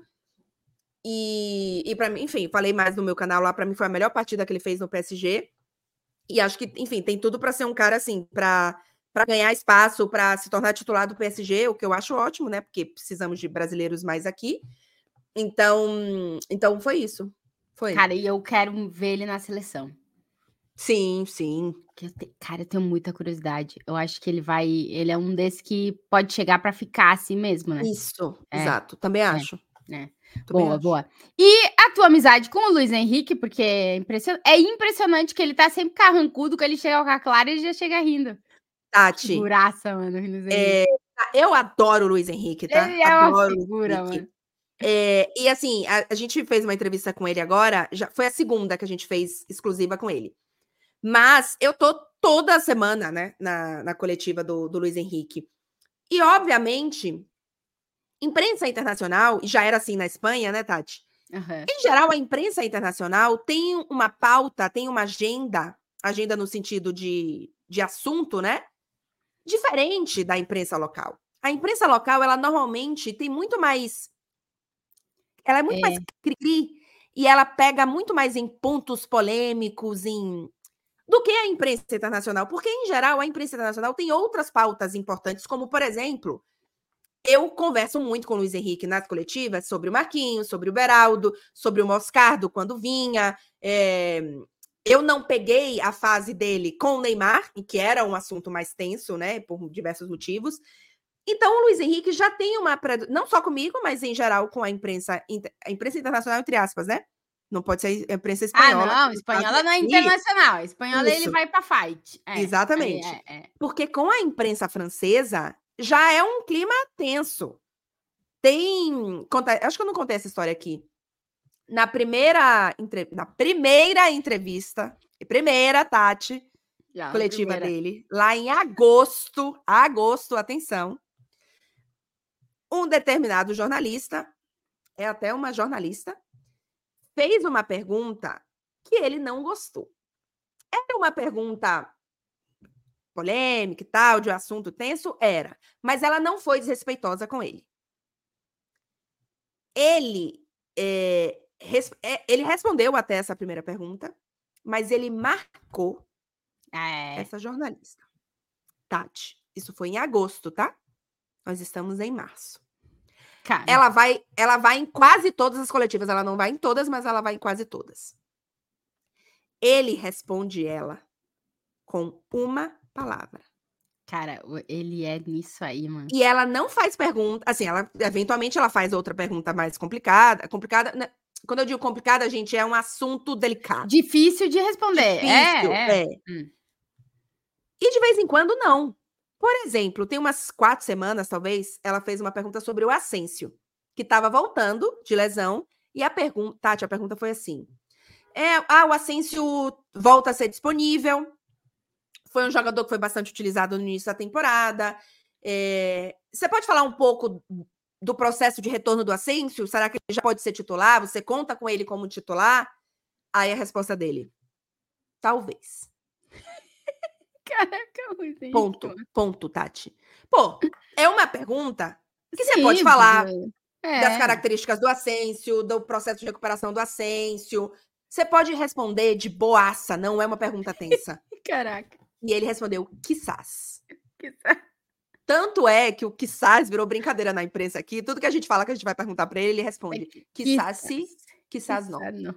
E, e para mim, enfim, falei mais no meu canal lá, pra mim foi a melhor partida que ele fez no P S G. E acho que, enfim, tem tudo pra ser um cara, assim, pra, pra ganhar espaço, pra se tornar titular do P S G, o que eu acho ótimo, né? Porque precisamos de brasileiros mais aqui. Então, então foi isso. Foi. Cara, e eu quero ver ele na seleção. Sim, sim. Que eu te... Cara, eu tenho muita curiosidade. Eu acho que ele vai. Ele é um desses que pode chegar pra ficar assim mesmo, né? Isso, É, exato. Também é, acho. é. Também Boa, acho. boa. E a tua amizade com o Luiz Henrique, porque é, impression... é impressionante que ele tá sempre carrancudo, que ele chega com a Clara e ele já chega rindo. Tati, Figuraça, mano, Luiz Henrique. é, eu adoro o Luiz Henrique, tá? Ele é uma Adoro o figura, Luiz Henrique. mano. É, e assim, a, a gente fez uma entrevista com ele agora, já foi a segunda que a gente fez exclusiva com ele. Mas eu tô toda semana, né, na, na coletiva do, do Luiz Henrique. E, obviamente, imprensa internacional, e já era assim na Espanha, né, Tati? Uhum. Em geral, a imprensa internacional tem uma pauta, tem uma agenda, agenda no sentido de, de assunto, né? Diferente da imprensa local. A imprensa local, ela normalmente tem muito mais... Ela é muito É. mais cri-cri, e ela pega muito mais em pontos polêmicos, em... do que a imprensa internacional. Porque, em geral, a imprensa internacional tem outras pautas importantes, como, por exemplo... Eu converso muito com o Luiz Henrique nas coletivas sobre o Marquinhos, sobre o Beraldo, sobre o Moscardo quando vinha. É... Eu não peguei a fase dele com o Neymar, que era um assunto mais tenso, né, por diversos motivos. Então, o Luiz Henrique já tem uma... Não só comigo, mas em geral com a imprensa, a imprensa internacional, entre aspas, né? Não pode ser a imprensa espanhola. Ah, não, espanhola não é internacional. Espanhola Isso. ele vai pra fight. É, exatamente. É, é. Porque com a imprensa francesa já é um clima tenso. Tem... Acho que eu não contei essa história aqui. Na primeira, entre... Na primeira entrevista, primeira, Tati, Já, coletiva primeira. dele, lá em agosto, agosto, atenção, um determinado jornalista, é até uma jornalista, fez uma pergunta que ele não gostou. Era uma pergunta polêmica e tal, de um assunto tenso? Era. Mas ela não foi desrespeitosa com ele. Ele, é, res, é, ele respondeu até essa primeira pergunta, mas ele marcou É. essa jornalista. Tati, isso foi em agosto, tá? Nós estamos em março. Cara. Ela vai, ela vai em quase todas as coletivas. Ela não vai em todas, mas ela vai em quase todas. Ele responde ela com uma palavra. Cara, ele é nisso aí, mano. E ela não faz pergunta, assim, ela eventualmente ela faz outra pergunta mais complicada, complicada, né? Quando eu digo complicada, gente, é um assunto delicado. Difícil de responder. Difícil, é. é. é. Hum. E de vez em quando, não. Por exemplo, tem umas quatro semanas, talvez, ela fez uma pergunta sobre o Asensio, que estava voltando de lesão, e a pergunta, Tati, a pergunta foi assim, é, ah, o Asensio volta a ser disponível, foi um jogador que foi bastante utilizado no início da temporada, é, você pode falar um pouco do processo de retorno do Asensio? Será que ele já pode ser titular? Você conta com ele como titular? Aí a resposta dele, talvez. Caraca, Luiz Henrique. Ponto, ponto, Tati. Pô, é uma pergunta que Sim, você pode falar é. das características do Asensio, do processo de recuperação do Asensio. Você pode responder de boaça, não é uma pergunta tensa. Caraca. E ele respondeu, quizás. Quizás. Tanto é que o quizás virou brincadeira na imprensa aqui. Tudo que a gente fala que a gente vai perguntar para ele, ele responde, quizás sim, quizás não. não.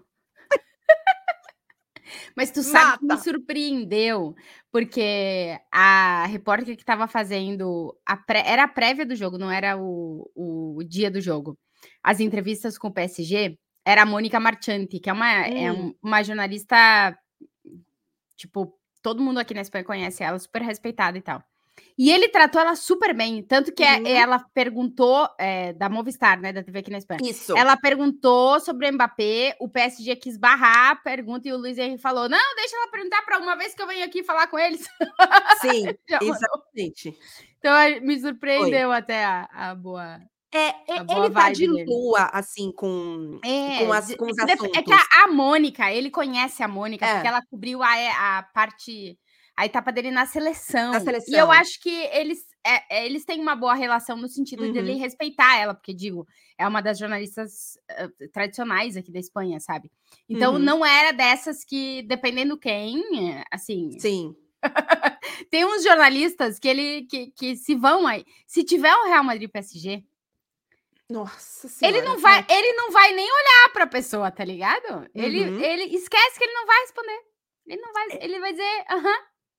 Mas tu sabe que me Mata. surpreendeu, porque a repórter que estava fazendo a pré, era a prévia do jogo, não era o, o dia do jogo. As entrevistas com o P S G era a Mônica Marchante, que é uma, Hum. é um- uma jornalista, tipo, todo mundo aqui na Espanha conhece ela, super respeitada e tal. E ele tratou ela super bem, tanto que Uhum. ela perguntou, é, da Movistar, né, da T V aqui na Espanha. Isso. Ela perguntou sobre o Mbappé, o P S G quis barrar a pergunta e o Luiz Henrique falou: não, deixa ela perguntar para uma vez que eu venho aqui falar com eles. Sim, exatamente. Então me surpreendeu Foi. até a, a boa. É, a boa ele tá de dele. lua, assim, com, é, com, as, com os é, assuntos. É que a, a Mônica, ele conhece a Mônica, É. porque ela cobriu a, a parte, a etapa dele na seleção. Na seleção. E eu acho que eles, é, eles têm uma boa relação no sentido Uhum. de ele respeitar ela, porque, digo, é uma das jornalistas uh, tradicionais aqui da Espanha, sabe? Então, uhum. não era dessas que, dependendo quem, assim... Sim. Tem uns jornalistas que, ele, que, que se vão aí... Se tiver o Real Madrid P S G... Nossa senhora, ele não vai, tá. ele não vai nem olhar para a pessoa, tá ligado? Uhum. Ele, ele esquece que ele não vai responder. Ele não vai, ele vai dizer, aham.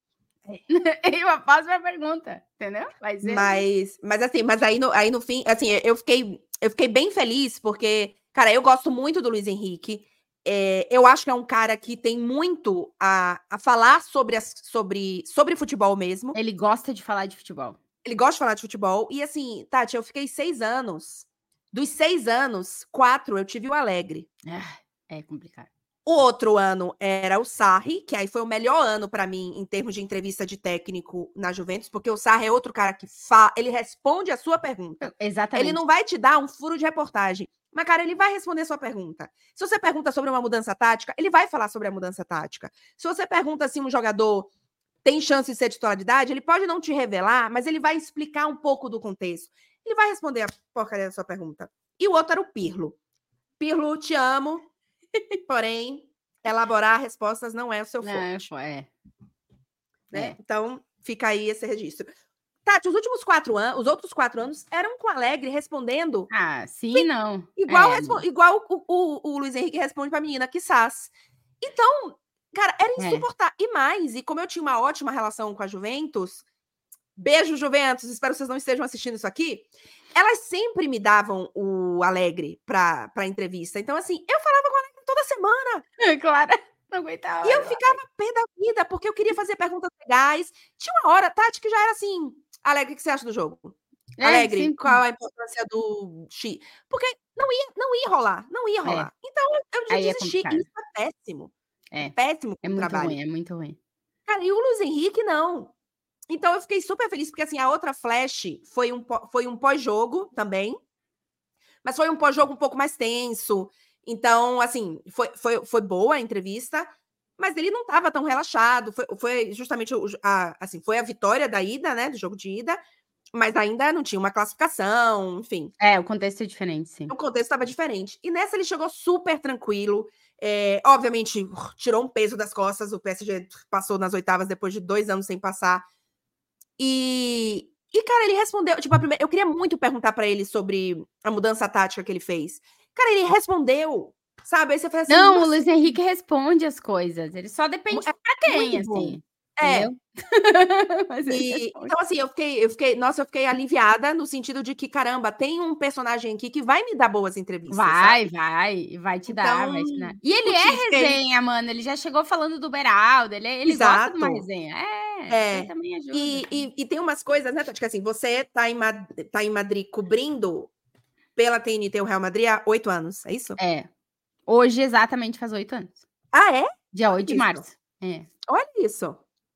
E uma próxima pergunta, entendeu? Vai ser. Mas, mas assim, mas aí no, aí no fim, assim, eu fiquei, eu fiquei bem feliz porque, cara, eu gosto muito do Luiz Henrique. É, eu acho que é um cara que tem muito a, a falar sobre, as, sobre, sobre futebol mesmo. Ele gosta de falar de futebol. Ele gosta de falar de futebol. E assim, Tati, eu fiquei seis anos. Dos seis anos, quatro eu tive o Alegre. É, é complicado. O outro ano era o Sarri, que aí foi o melhor ano para mim em termos de entrevista de técnico na Juventus, porque o Sarri é outro cara que fa... ele responde a sua pergunta. Exatamente. Ele não vai te dar um furo de reportagem, mas, cara, ele vai responder a sua pergunta. Se você pergunta sobre uma mudança tática, ele vai falar sobre a mudança tática. Se você pergunta se um jogador tem chance de ser titularidade, ele pode não te revelar, mas ele vai explicar um pouco do contexto. Ele vai responder a porcaria da sua pergunta. E o outro era o Pirlo. Pirlo, te amo. Porém, elaborar respostas não é o seu forte. Não, é. Né? É. Então, fica aí esse registro. Tati, os últimos quatro anos, os outros quatro anos, eram com o Alegre respondendo. Ah, sim e não. Igual, é. respo- igual o, o, o Luiz Henrique responde pra menina, quizás. Então, cara, era insuportável. É. E mais, e como eu tinha uma ótima relação com a Juventus, beijo, Juventus, espero que vocês não estejam assistindo isso aqui. Elas sempre me davam o Alegre pra, pra entrevista. Então, assim, eu falava com o Alegre toda semana. É, claro, não aguentava. E eu ficava pé da vida, porque eu queria fazer perguntas legais. Tinha uma hora, Tati, que já era assim, Alegre, o que você acha do jogo? É, Alegre, sim. Qual a importância do X? Porque não ia, não ia rolar, não ia rolar. É. Então, eu já Aí desisti. É Isso é péssimo. É, péssimo é muito trabalho. ruim, é muito ruim. Cara, e o Luiz Henrique, não. Então, eu fiquei super feliz, porque, assim, a outra Flash foi um, foi um pós-jogo também, mas foi um pós-jogo um pouco mais tenso. Então, assim, foi, foi, foi boa a entrevista, mas ele não estava tão relaxado. Foi, foi justamente a, assim, foi a vitória da ida, né, do jogo de ida, mas ainda não tinha uma classificação, enfim. É, o contexto é diferente, sim. O contexto estava diferente. E nessa ele chegou super tranquilo. É, obviamente, tirou um peso das costas. O P S G passou nas oitavas depois de dois anos sem passar. E, e cara, ele respondeu. Tipo, a primeira, eu queria muito perguntar para ele sobre a mudança tática que ele fez. Cara, ele respondeu, sabe? Aí você fala assim... Não, o Luiz Henrique responde as coisas. Ele só depende é, pra quem, assim. É. E, então, assim, eu fiquei, eu fiquei... Nossa, eu fiquei aliviada no sentido de que, caramba, tem um personagem aqui que vai me dar boas entrevistas. Vai, sabe? vai. Vai te então, dar, vai te dar. E ele é resenha, ele... mano. Ele já chegou falando do Beraldo. Ele, ele gosta de uma resenha. É, é. também ajuda. E, e, e tem umas coisas, né, Tati, que assim, você tá em, Mad... tá em Madrid cobrindo pela T N T o Real Madrid há oito anos, é isso? É. Hoje, exatamente, faz oito anos. Ah, é? Dia oito de março. É. Olha isso.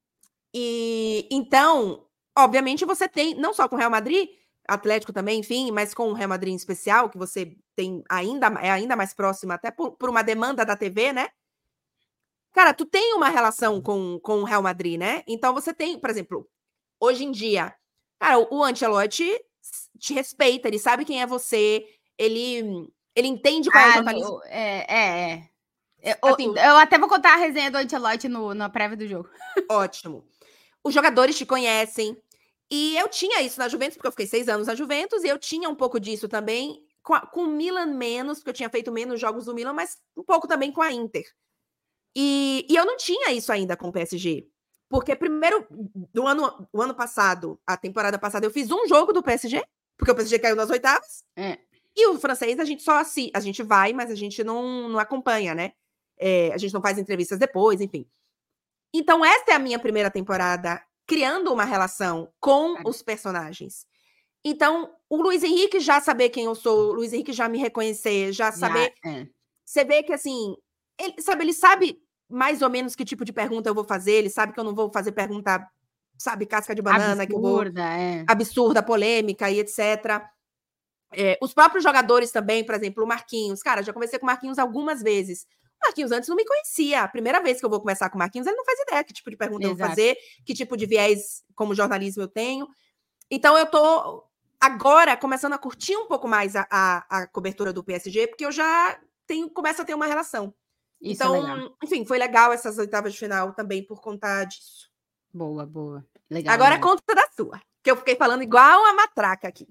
E então, obviamente, você tem, não só com o Real Madrid, Atlético também, enfim, mas com o Real Madrid em especial, que você tem ainda, é ainda mais próxima, até por, por uma demanda da T V, né? Cara, tu tem uma relação com, com o Real Madrid, né? Então você tem, por exemplo, hoje em dia, cara, o Ancelotti te respeita, ele sabe quem é você, ele, ele entende qual ah, é o jornalismo. É, é, é. Eu, assim, eu até vou contar a resenha do Ancelotti no, na prévia do jogo. Ótimo. Os jogadores te conhecem. E eu tinha isso na Juventus, porque eu fiquei seis anos na Juventus, e eu tinha um pouco disso também com, a, com o Milan menos, porque eu tinha feito menos jogos do Milan, mas um pouco também com a Inter. E, e eu não tinha isso ainda com o P S G. Porque primeiro, do ano, do ano passado, a temporada passada, eu fiz um jogo do P S G, porque o P S G caiu nas oitavas. É. E o francês, a gente só assim, a gente vai, mas a gente não, não acompanha, né? É, a gente não faz entrevistas depois, enfim. Então, essa é a minha primeira temporada criando uma relação com os personagens. Então, o Luiz Henrique já saber quem eu sou, o Luiz Henrique já me reconhecer, já saber... Já, é. Você vê que, assim, ele sabe, ele sabe mais ou menos que tipo de pergunta eu vou fazer, ele sabe que eu não vou fazer pergunta, sabe, casca de banana, absurda, que eu vou... é. absurda, polêmica e etcétera. É, os próprios jogadores também, por exemplo, o Marquinhos. Cara, já conversei com o Marquinhos algumas vezes. O Marquinhos antes não me conhecia. A primeira vez que eu vou conversar com o Marquinhos, ele não faz ideia que tipo de pergunta Exato. eu vou fazer, que tipo de viés como jornalismo eu tenho. Então, eu tô agora começando a curtir um pouco mais a, a, a cobertura do P S G, porque eu já tenho, começo a ter uma relação. Isso então, é legal. enfim, foi legal essas oitavas de final também por conta disso. Boa, boa. Legal. Agora legal. conta da sua, que eu fiquei falando igual uma matraca aqui.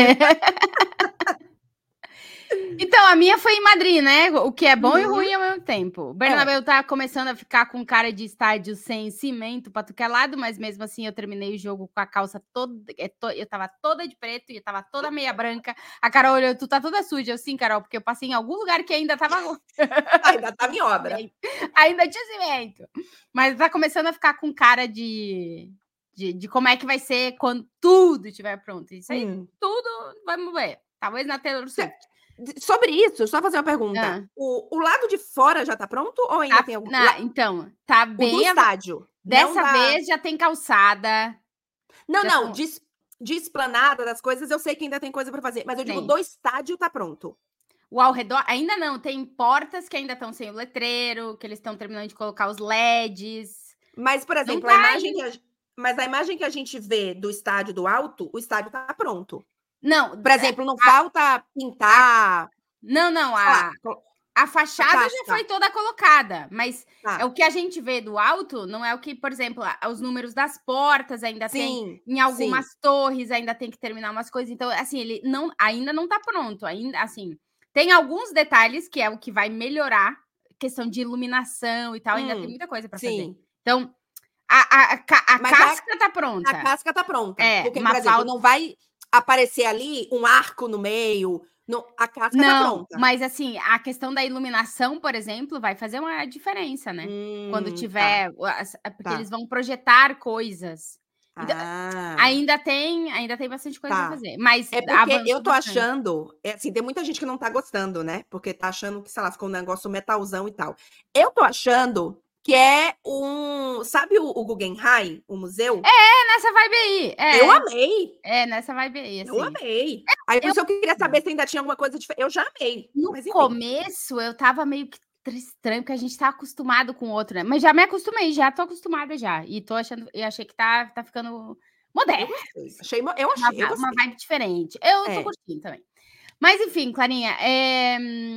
Então, a minha foi em Madrid, né? O que é bom uhum. e ruim ao mesmo tempo. O Bernabéu é. tá começando a ficar com cara de estádio sem cimento pra tu que é lado, mas mesmo assim eu terminei o jogo com a calça toda... Eu tava toda de preto e eu tava toda meia branca. A Carol olhou, tu tá toda suja. Eu, sim, Carol, porque eu passei em algum lugar que ainda tava... ainda tava em obra. Ainda tinha cimento. Mas tá começando a ficar com cara de... De, de como é que vai ser quando tudo estiver pronto. Isso aí, hum. tudo, vamos ver. Talvez na Taylor Swift. Sobre isso, só fazer uma pergunta. Ah. O, o lado de fora já tá pronto ou ainda a, tem algum... Não, então, tá bem... O do estádio. Dessa da... vez já tem calçada. Não, não, são... de, de esplanada das coisas, eu sei que ainda tem coisa para fazer. Mas eu digo, tem. do estádio tá pronto. O ao redor, ainda não. Tem portas que ainda estão sem o letreiro, que eles estão terminando de colocar os L E Ds. Mas, por exemplo, a imagem que a... Mas a imagem que a gente vê do estádio do alto, o estádio tá pronto. Não. Por exemplo, não a, falta pintar. Não, não. A, a fachada a já foi toda colocada. Mas ah. é o que a gente vê do alto não é o que, por exemplo, os números das portas ainda sim, tem. Em algumas sim. torres ainda tem que terminar umas coisas. Então, assim, ele não, ainda não tá pronto. Ainda, assim, tem alguns detalhes que é o que vai melhorar. Questão de iluminação e tal. Hum, ainda tem muita coisa para fazer. Então. A, a, a, a casca a, tá pronta. A casca tá pronta. É, porque, por exemplo, falta... não vai aparecer ali um arco no meio. Não, a casca não, tá pronta. Mas, assim, a questão da iluminação, por exemplo, vai fazer uma diferença, né? Hum, Quando tiver... Tá. Porque tá. eles vão projetar coisas. Então, ah. ainda, tem, ainda tem bastante coisa tá. pra fazer. Mas é porque eu tô bastante. achando... É, assim, tem muita gente que não tá gostando, né? Porque tá achando que, sei lá, ficou um negócio metalzão e tal. Eu tô achando... que é um... Sabe o, o Guggenheim, o museu? É, nessa vibe aí. É. Eu amei. É, nessa vibe aí, assim. Eu amei. Aí, por isso eu queria saber se ainda tinha alguma coisa diferente. Eu já amei. No mas, começo, eu tava meio que estranho, porque a gente tá acostumado com o outro, né? Mas já me acostumei, já tô acostumada já. E tô achando... Eu achei que tá, tá ficando moderno. Eu achei, eu achei. Uma, eu uma vibe diferente. Eu é. tô curtindo também. Mas, enfim, Clarinha, é...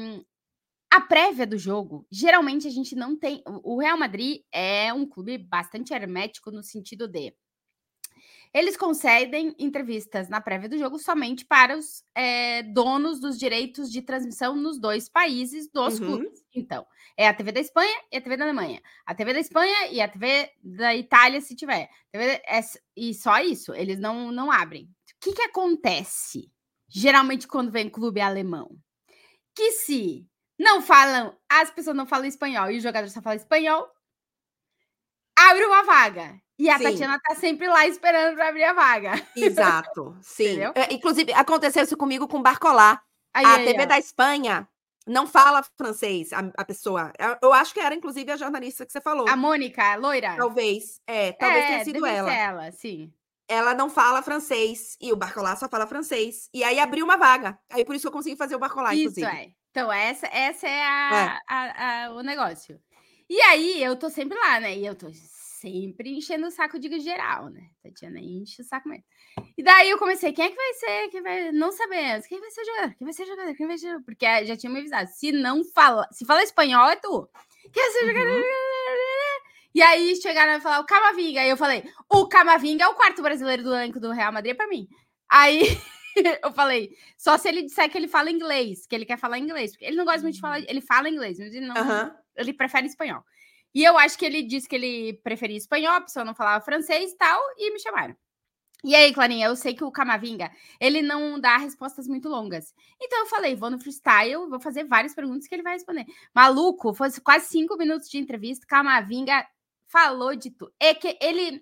A prévia do jogo, geralmente a gente não tem... O Real Madrid é um clube bastante hermético no sentido de... Eles concedem entrevistas na prévia do jogo somente para os é, donos dos direitos de transmissão nos dois países dos uhum. clubes. Então, é a T V da Espanha e a T V da Alemanha. A T V da Espanha e a T V da Itália, se tiver. T V é, e só isso, eles não, não abrem. O que, que acontece, geralmente, quando vem clube alemão? Que se... não falam, as pessoas não falam espanhol e os jogadores só falam espanhol, abre uma vaga. E a sim. Tatiana tá sempre lá esperando para abrir a vaga. Exato, sim. É, inclusive, aconteceu isso comigo com o Barcolá. Aí, a aí, T V ó. da Espanha não fala francês, a, a pessoa. Eu acho que era, inclusive, a jornalista que você falou. A Mônica, a loira? Talvez, é, talvez é, tenha sido ela. Ser ela, sim. Ela não fala francês e o Barcolá só fala francês. E aí abriu uma vaga. Aí por isso eu consegui fazer o Barcolá, isso, inclusive. Isso, é. Então, essa, essa é, a, é. A, a, o negócio. E aí, eu tô sempre lá, né? E eu tô sempre enchendo o saco de geral, né? Tatiana enche o saco mesmo. E daí eu comecei, quem é que vai ser? Quem vai... Não sabemos. Quem vai ser jogador? Quem vai ser jogador? Quem vai ser jogador? Porque já tinha me avisado. Se não fala... Se fala espanhol, é tu. Quem vai ser jogador? Uhum. E aí, chegaram a falar o Camavinga. Aí eu falei, o Camavinga é o quarto brasileiro do elenco do Real Madrid pra mim. Aí... eu falei, só se ele disser que ele fala inglês, que ele quer falar inglês. Porque ele não gosta muito de falar... Ele fala inglês, mas ele não... Uhum. Ele prefere espanhol. E eu acho que ele disse que ele preferia espanhol, a pessoa não falava francês e tal, e me chamaram. E aí, Clarinha, eu sei que o Camavinga, ele não dá respostas muito longas. Então eu falei, vou no freestyle, vou fazer várias perguntas que ele vai responder. Maluco, foi quase cinco minutos de entrevista, Camavinga falou de tudo. É que ele...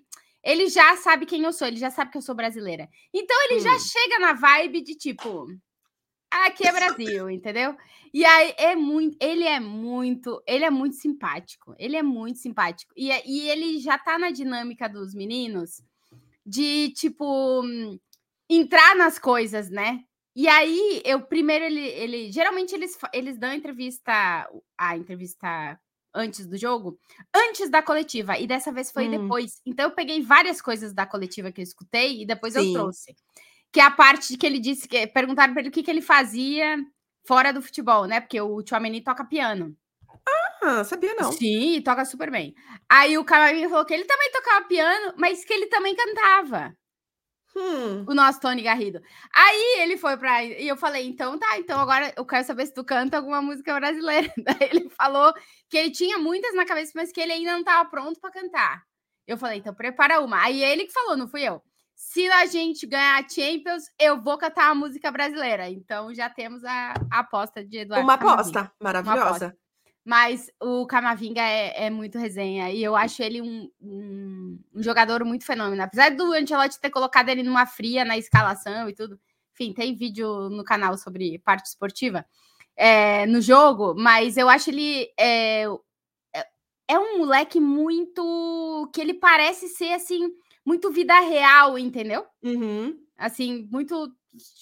ele já sabe quem eu sou, ele já sabe que eu sou brasileira. Então ele hum. já chega na vibe de tipo, aqui é Brasil, entendeu? E aí é muito, ele é muito, ele é muito simpático, ele é muito simpático. E, e ele já tá na dinâmica dos meninos de, tipo, entrar nas coisas, né? E aí, eu primeiro, ele, ele geralmente eles, eles dão entrevista, a entrevista antes do jogo, antes da coletiva, e dessa vez foi hum. depois. Então, eu peguei várias coisas da coletiva que eu escutei e depois Sim. eu trouxe. Que é a parte que ele disse, que perguntaram para ele o que, que ele fazia fora do futebol, né? Porque o Tchouaméni toca piano. Ah, sabia não. Sim, toca super bem. Aí o Camavinga falou que ele também tocava piano, mas que ele também cantava. Hum. O nosso Tony Garrido. Aí ele foi pra... E eu falei, então tá, então agora eu quero saber se tu canta alguma música brasileira. Daí ele falou que ele tinha muitas na cabeça, mas que ele ainda não estava pronto para cantar. Eu falei, então prepara uma. Aí ele que falou, não fui eu. Se a gente ganhar a Champions, eu vou cantar a música brasileira. Então já temos a, a aposta de Eduardo Uma Camavinga. aposta maravilhosa. Uma aposta. Mas o Camavinga é, é muito resenha. E eu acho ele um, um, um jogador muito fenômeno. Apesar do Ancelotti ter colocado ele numa fria na escalação e tudo. Enfim, tem vídeo no canal sobre parte esportiva é, no jogo. Mas eu acho ele... É, é um moleque muito... Que ele parece ser, assim... muito vida real, entendeu? Uhum. Assim, muito,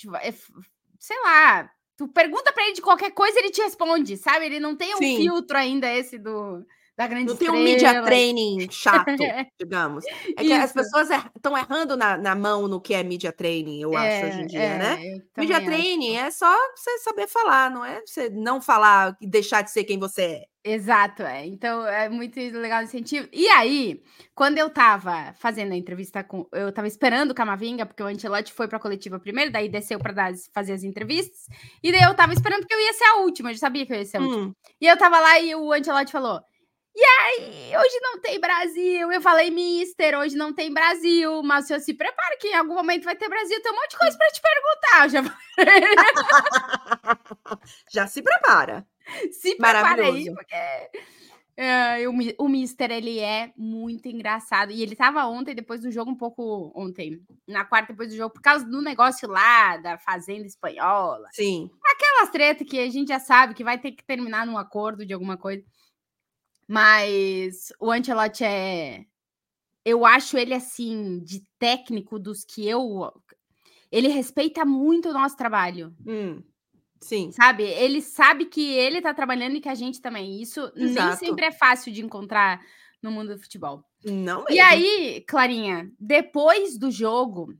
sei lá, tu pergunta pra ele de qualquer coisa, ele te responde, sabe? Ele não tem um Sim. filtro ainda esse do da grande Não estrela. tem um media training chato, digamos. É que Isso. as pessoas estão er- errando na, na mão no que é media training, eu é, acho, hoje em dia, é, né? Media training acho. é só você saber falar, não é você não falar e deixar de ser quem você é. Exato, é. Então, é muito legal esse sentido. E aí, quando eu tava fazendo a entrevista com... Eu tava esperando o Camavinga, porque o Ancelotti foi pra coletiva primeiro, daí desceu pra dar, fazer as entrevistas. E daí eu tava esperando, porque eu ia ser a última, eu já sabia que eu ia ser a última. Hum. E eu tava lá e o Ancelotti falou... E aí, hoje não tem Brasil. Eu falei, mister, hoje não tem Brasil. Mas o senhor se prepara que em algum momento vai ter Brasil. Tem um monte de coisa pra te perguntar. Já, já se prepara. Se prepara aí, porque é, o, o mister, ele é muito engraçado. E ele tava ontem, depois do jogo, um pouco... Ontem, na quarta, depois do jogo, por causa do negócio lá, da Fazenda Espanhola. Sim. Aquelas tretas que a gente já sabe que vai ter que terminar num acordo de alguma coisa. Mas o Ancelotti é... Eu acho ele, assim, de técnico dos que eu... Ele respeita muito o nosso trabalho. Hum, sim. Sabe? Ele sabe que ele tá trabalhando e que a gente também. Isso Exato. Nem sempre é fácil de encontrar no mundo do futebol. Não mesmo. E aí, Clarinha, depois do jogo...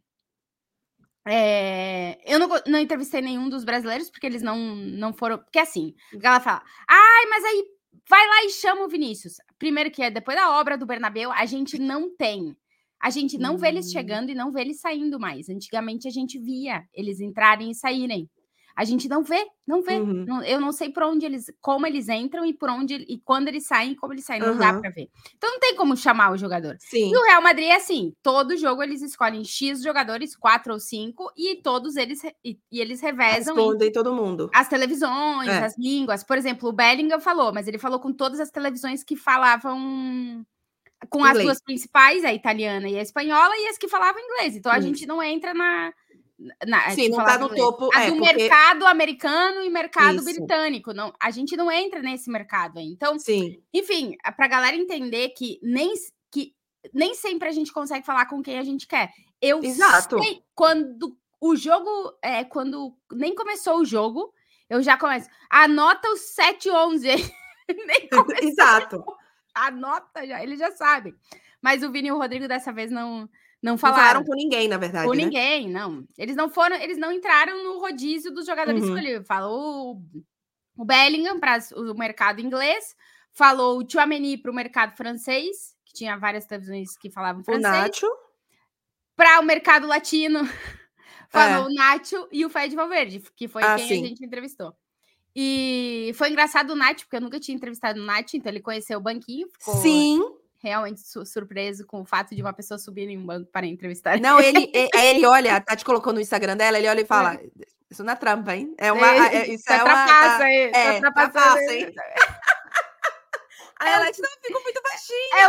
É... Eu não, não entrevistei nenhum dos brasileiros, porque eles não, não foram... Porque assim, ela fala... Ai, mas aí... Vai lá e chama o Vinícius. Primeiro que é depois da obra do Bernabéu, a gente não tem. A gente não hum. vê eles chegando e não vê eles saindo mais. Antigamente a gente via eles entrarem e saírem. A gente não vê, não vê. Uhum. Não, eu não sei por onde eles, como eles entram e por onde e quando eles saem, como eles saem. Não uhum. dá para ver. Então não tem como chamar o jogador. Sim. E o Real Madrid é assim: todo jogo eles escolhem X jogadores, quatro ou cinco, e todos eles e, e eles revezam. Respondem todo mundo. As televisões, é. as línguas. Por exemplo, o Bellingham falou, mas ele falou com todas as televisões que falavam. Com inglês. As duas principais, a italiana e a espanhola, e as que falavam inglês. Então a hum. gente não entra na. Na, Sim, não tá no inglês. Topo. A é, do porque... mercado americano e mercado Isso. britânico. Não, a gente não entra nesse mercado aí. Então, Sim. enfim, pra galera entender que nem, que nem sempre a gente consegue falar com quem a gente quer. Eu Exato. sei quando o jogo. É, quando nem começou o jogo, eu já começo. Anota os sete onze. Nem começou. Exato. Anota já, eles já sabem. Mas o Vini e o Rodrigo dessa vez não. Não falaram. falaram. Não falaram com ninguém, na verdade. Com né? ninguém, não. Eles não foram, eles não entraram no rodízio dos jogadores uhum. escolhidos. Falou o, o Bellingham para o mercado inglês, falou o Tchouaméni para o mercado francês, que tinha várias televisões que falavam francês. O Nacho. Para o mercado latino, falou é. o Nacho e o Fede Valverde, que foi ah, quem sim. a gente entrevistou. E foi engraçado o Nacho, porque eu nunca tinha entrevistado o Nacho, então ele conheceu o banquinho. Ficou... Sim. Realmente su- surpreso com o fato de uma pessoa subir em um banco para entrevistar. Não, ele, ele, ele olha, a Tati colocou no Instagram dela, ele olha e fala, é. isso não é trampa, hein? É uma... É, é, isso tá é trapaça, uma... Aí, é, tá trapaça, hein? Aí ela disse, não, ficou muito baixinha. É o, que,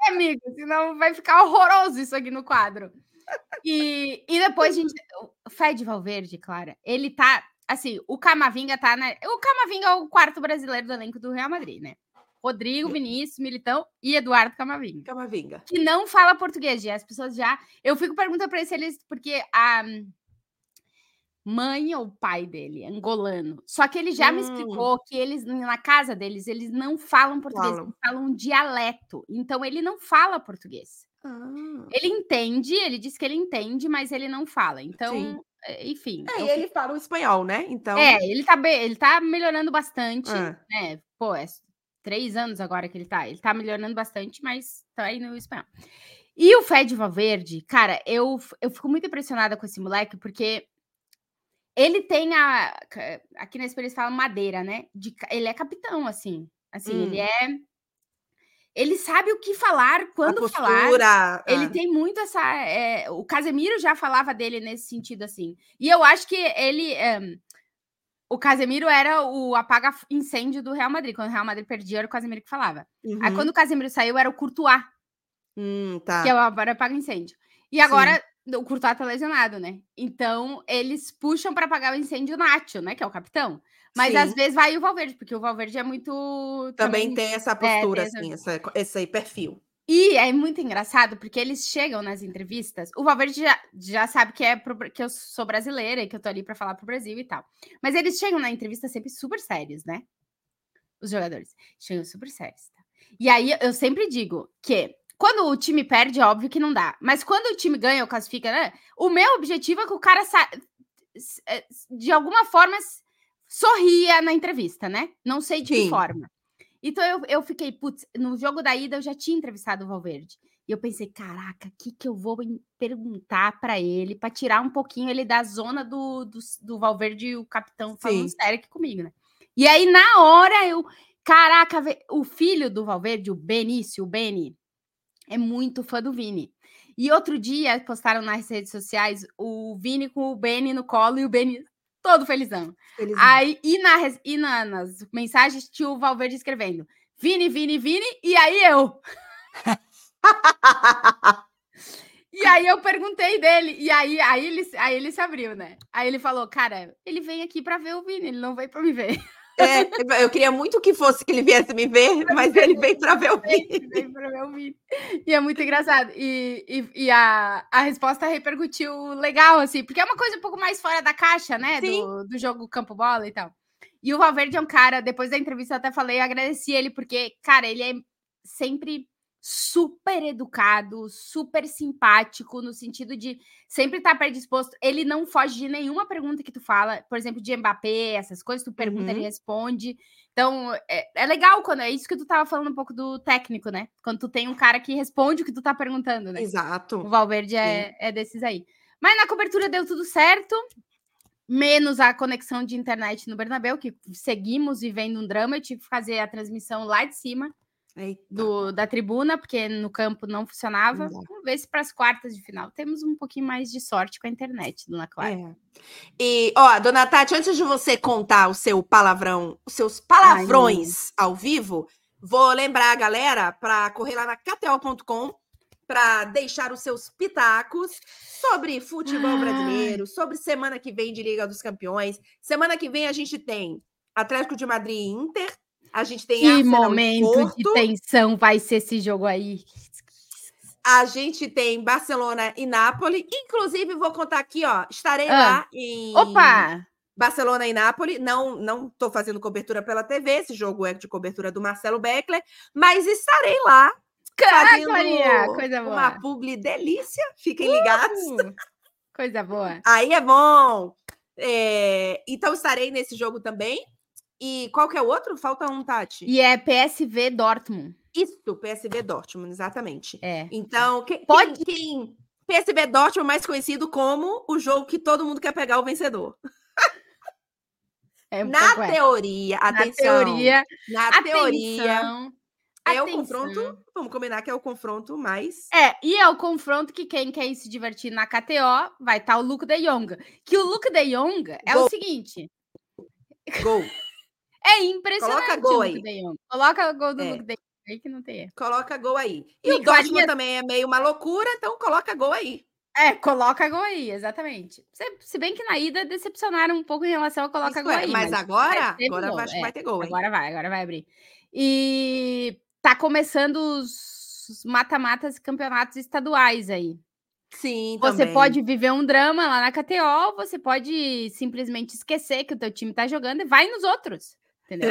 amigo, senão vai ficar horroroso isso aqui no quadro. E, e depois a gente... O Fred Valverde, Clara, ele tá... Assim, o Camavinga tá na... O Camavinga é o quarto brasileiro do elenco do Real Madrid, né? Rodrigo, Vinícius, Militão e Eduardo Camavinga. Camavinga. Que não fala português, já. As pessoas já... Eu fico perguntando pra eles se eles... Porque a mãe ou pai dele, angolano. Só que ele já hum. me explicou que eles, na casa deles, eles não falam português, falam. eles falam um dialeto. Então, ele não fala português. Ah. Ele entende, ele diz que ele entende, mas ele não fala. Então, Sim. enfim. É, eu... ele fala o espanhol, né? Então... É, ele tá, bem, ele tá melhorando bastante, ah. né? Pô, é três anos agora que ele tá. Ele tá melhorando bastante, mas tá aí no espanhol. E o Fred Valverde, cara, eu, eu fico muito impressionada com esse moleque, porque ele tem a... Aqui na Espanha eles falam madeira, né? De, ele é capitão, assim. Assim, hum. ele é... Ele sabe o que falar, quando postura, falar. Ah. Ele tem muito essa... É, o Casemiro já falava dele nesse sentido, assim. E eu acho que ele... É, o Casemiro era o apaga-incêndio do Real Madrid. Quando o Real Madrid perdia, era o Casemiro que falava. Uhum. Aí, quando o Casemiro saiu, era o Courtois. Hum, tá. Que é o apaga-incêndio. E agora... Sim. O Courtois tá lesionado, né? Então, eles puxam para apagar o incêndio o Nacho, né? Que é o capitão. Mas, Sim. às vezes, vai o Valverde, porque o Valverde é muito... Também, também tem essa postura, é, tem assim, essa... Essa, esse perfil. E é muito engraçado, porque eles chegam nas entrevistas... O Valverde já, já sabe que, é pro, que eu sou brasileira e que eu tô ali para falar pro Brasil e tal. Mas eles chegam na entrevista sempre super sérios, né? Os jogadores. Chegam super sérios. Tá? E aí, eu sempre digo que... Quando o time perde, é óbvio que não dá. Mas quando o time ganha ou classifica, né? O meu objetivo é que o cara, sa... de alguma forma, sorria na entrevista, né? Não sei de Sim. que forma. Então, eu, eu fiquei, putz, no jogo da ida, eu já tinha entrevistado o Valverde. E eu pensei, caraca, o que, que eu vou perguntar para ele, para tirar um pouquinho ele da zona do, do, do Valverde e o capitão falando Sim. sério aqui comigo, né? E aí, na hora, eu... Caraca, o filho do Valverde, o Benício, o Beni, é muito fã do Vini. E outro dia, postaram nas redes sociais o Vini com o Beni no colo e o Beni todo felizão. felizão. Aí, e na, e na, nas mensagens tinha o Valverde escrevendo Vini, Vini, Vini, e aí eu. E aí eu perguntei dele, e aí, aí, ele, aí ele se abriu, né? Aí ele falou, cara, ele vem aqui pra ver o Vini, ele não veio pra me ver. É, eu queria muito que fosse que ele viesse me ver, mas ele veio para ver o Vini. Veio para ver o Vini. E é muito engraçado. E, e, e a, a resposta repercutiu legal, assim, porque é uma coisa um pouco mais fora da caixa, né? Do, do jogo campo-bola e tal. E o Valverde é um cara, depois da entrevista eu até falei, eu agradeci ele, porque, cara, ele é sempre super educado, super simpático, no sentido de sempre estar predisposto. Ele não foge de nenhuma pergunta que tu fala, por exemplo, de Mbappé, essas coisas, tu pergunta, uhum. ele responde. Então, é, é legal quando é isso que tu tava falando um pouco do técnico, né? Quando tu tem um cara que responde o que tu tá perguntando, né? Exato. O Valverde é, é desses aí. Mas na cobertura deu tudo certo, menos a conexão de internet no Bernabéu, que seguimos vivendo um drama. Eu tive que fazer a transmissão lá de cima. Do, da tribuna, porque no campo não funcionava. Exato. Vamos ver se para as quartas de final temos um pouquinho mais de sorte com a internet, dona Clara. É. E, ó, dona Tati, antes de você contar o seu palavrão, os seus palavrões Ai, ao vivo, vou lembrar a galera para correr lá na K T O ponto com para deixar os seus pitacos sobre futebol Ai. brasileiro, sobre semana que vem de Liga dos Campeões. Semana que vem a gente tem Atlético de Madrid e Inter. A gente tem que Arsenal momento de tensão vai ser esse jogo aí. A gente tem Barcelona e Nápoles. Inclusive, vou contar aqui, ó. Estarei ah. lá em Opa! Barcelona e Nápoles. Não não estou fazendo cobertura pela T V. Esse jogo é de cobertura do Marcelo Beckler. Mas estarei lá fazendo Maria, coisa boa. uma publi delícia. Fiquem ligados. Uh, coisa boa. Aí é bom. É, então, estarei nesse jogo também. E qual que é o outro? Falta um, Tati. E é P S V Dortmund. Isso, P S V Dortmund, exatamente. É. Então, quem, Pode... quem, P S V Dortmund é mais conhecido como o jogo que todo mundo quer pegar o vencedor. É um na teoria, é. atenção. Na teoria, na atenção, teoria é atenção. o confronto, vamos combinar que é o confronto mais... É, e é o confronto que quem quer se divertir na K T O vai estar o Luke de Jong. Que o Luke de Jong é Gol. o seguinte... Gol. É impressionante. Coloca gol aí. Coloca o gol do é. Luke de Jong. Aí que não tem erro. Coloca gol aí. E, E o Dortmund Clarinha... também é meio uma loucura, então coloca gol aí. É, coloca gol aí, exatamente. Se, se bem que na ida decepcionaram um pouco em relação a colocar Isso gol é, aí. mas Mas, agora, mas agora gol, acho que é. vai ter gol, hein? Agora vai, agora vai abrir. E tá começando os mata-matas e campeonatos estaduais aí. Sim, Você também. pode viver um drama lá na K T O, você pode simplesmente esquecer que o teu time tá jogando e vai nos outros, entendeu?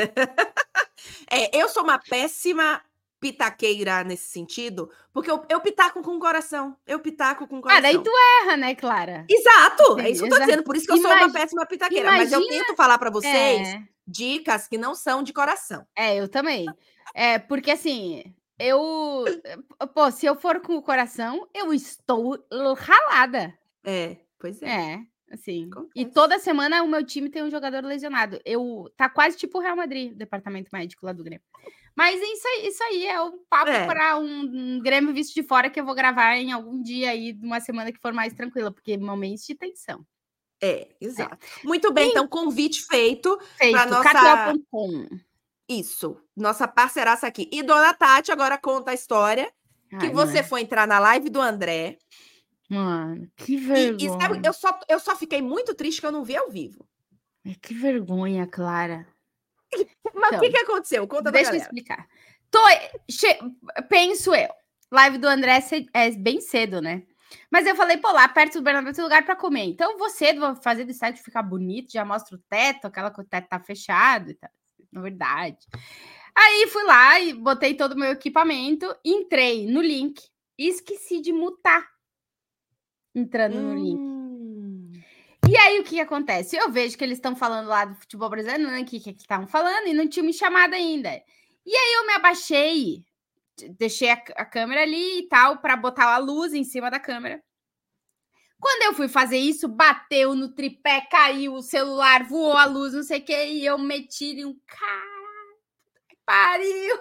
É, eu sou uma péssima pitaqueira nesse sentido, porque eu, eu pitaco com o coração. Eu pitaco com o coração. Ah, daí tu erra, né, Clara? Exato, é Sim, isso que eu tô exato. dizendo. Por isso que eu sou uma Imagi- péssima pitaqueira. Mas eu imagina- tento falar pra vocês É, dicas que não são de coração. é, eu também. É, porque assim, eu... Pô, se eu for com o coração, eu estou ralada. É, pois é. É, assim. E Acontece. toda semana o meu time tem um jogador lesionado. Eu tá quase tipo o Real Madrid, o departamento médico lá do Grêmio. Mas isso aí, isso aí é um papo É. para um, um Grêmio visto de fora que eu vou gravar em algum dia aí, uma semana que for mais tranquila, porque momentos de tensão. É, exato. Muito bem, então convite feito para Feito, nossa K T O ponto com. Isso, nossa parceiraça aqui. E Dona Tati agora conta a história que Ai, você mano. foi entrar na live do André. Mano, que E, e sabe, vergonha. eu só, eu só fiquei muito triste que eu não vi ao vivo. Ai, Que vergonha, Clara. Mas Então, o que, que aconteceu? Conta pra Deixa eu galera. explicar. Tô, che- penso eu. Live do André ce- é bem cedo, né? Mas eu falei, pô, lá perto do Bernabéu tem lugar pra comer. Então eu vou cedo, vou fazer do site ficar bonito, já mostro o teto, aquela que o teto tá fechado e tal. Na verdade. Aí fui lá e botei todo o meu equipamento, entrei no link e esqueci de mutar. Entrando no link. Hum. E aí, o que, que acontece? Eu vejo que eles estão falando lá do futebol brasileiro, né? O que, que eles estavam falando, e não tinha me chamado ainda. E aí eu me abaixei, deixei a, a câmera ali e tal, para botar a luz em cima da câmera. Quando eu fui fazer isso, bateu no tripé, caiu o celular, voou a luz, não sei o que, e eu meti em um caralho, que pariu.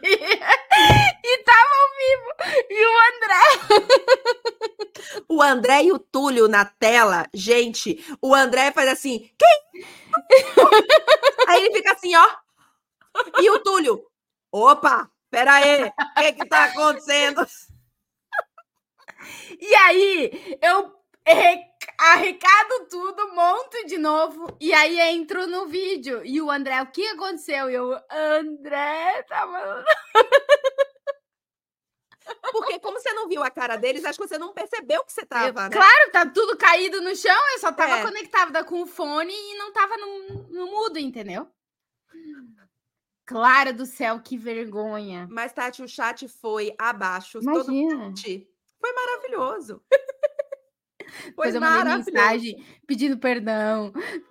E tava ao vivo. E o André. O André e o Túlio na tela, gente, o André faz assim, quem? Aí ele fica assim, ó. E o Túlio, opa, pera aí, o que que tá acontecendo? E aí, eu arrecado tudo, monto de novo, e aí entro no vídeo. E o André, o que aconteceu? E eu, André, tava... Porque como você não viu a cara deles, acho que você não percebeu que você tava, eu, né? Claro, tá tudo caído no chão, eu só tava É. conectada com o fone e não tava no, no mudo, entendeu? Clara do céu, que vergonha. Mas, Tati, o chat foi abaixo. Imagina. Todo... Foi maravilhoso. Foi Depois eu mandei maravilhoso. mensagem pedindo perdão.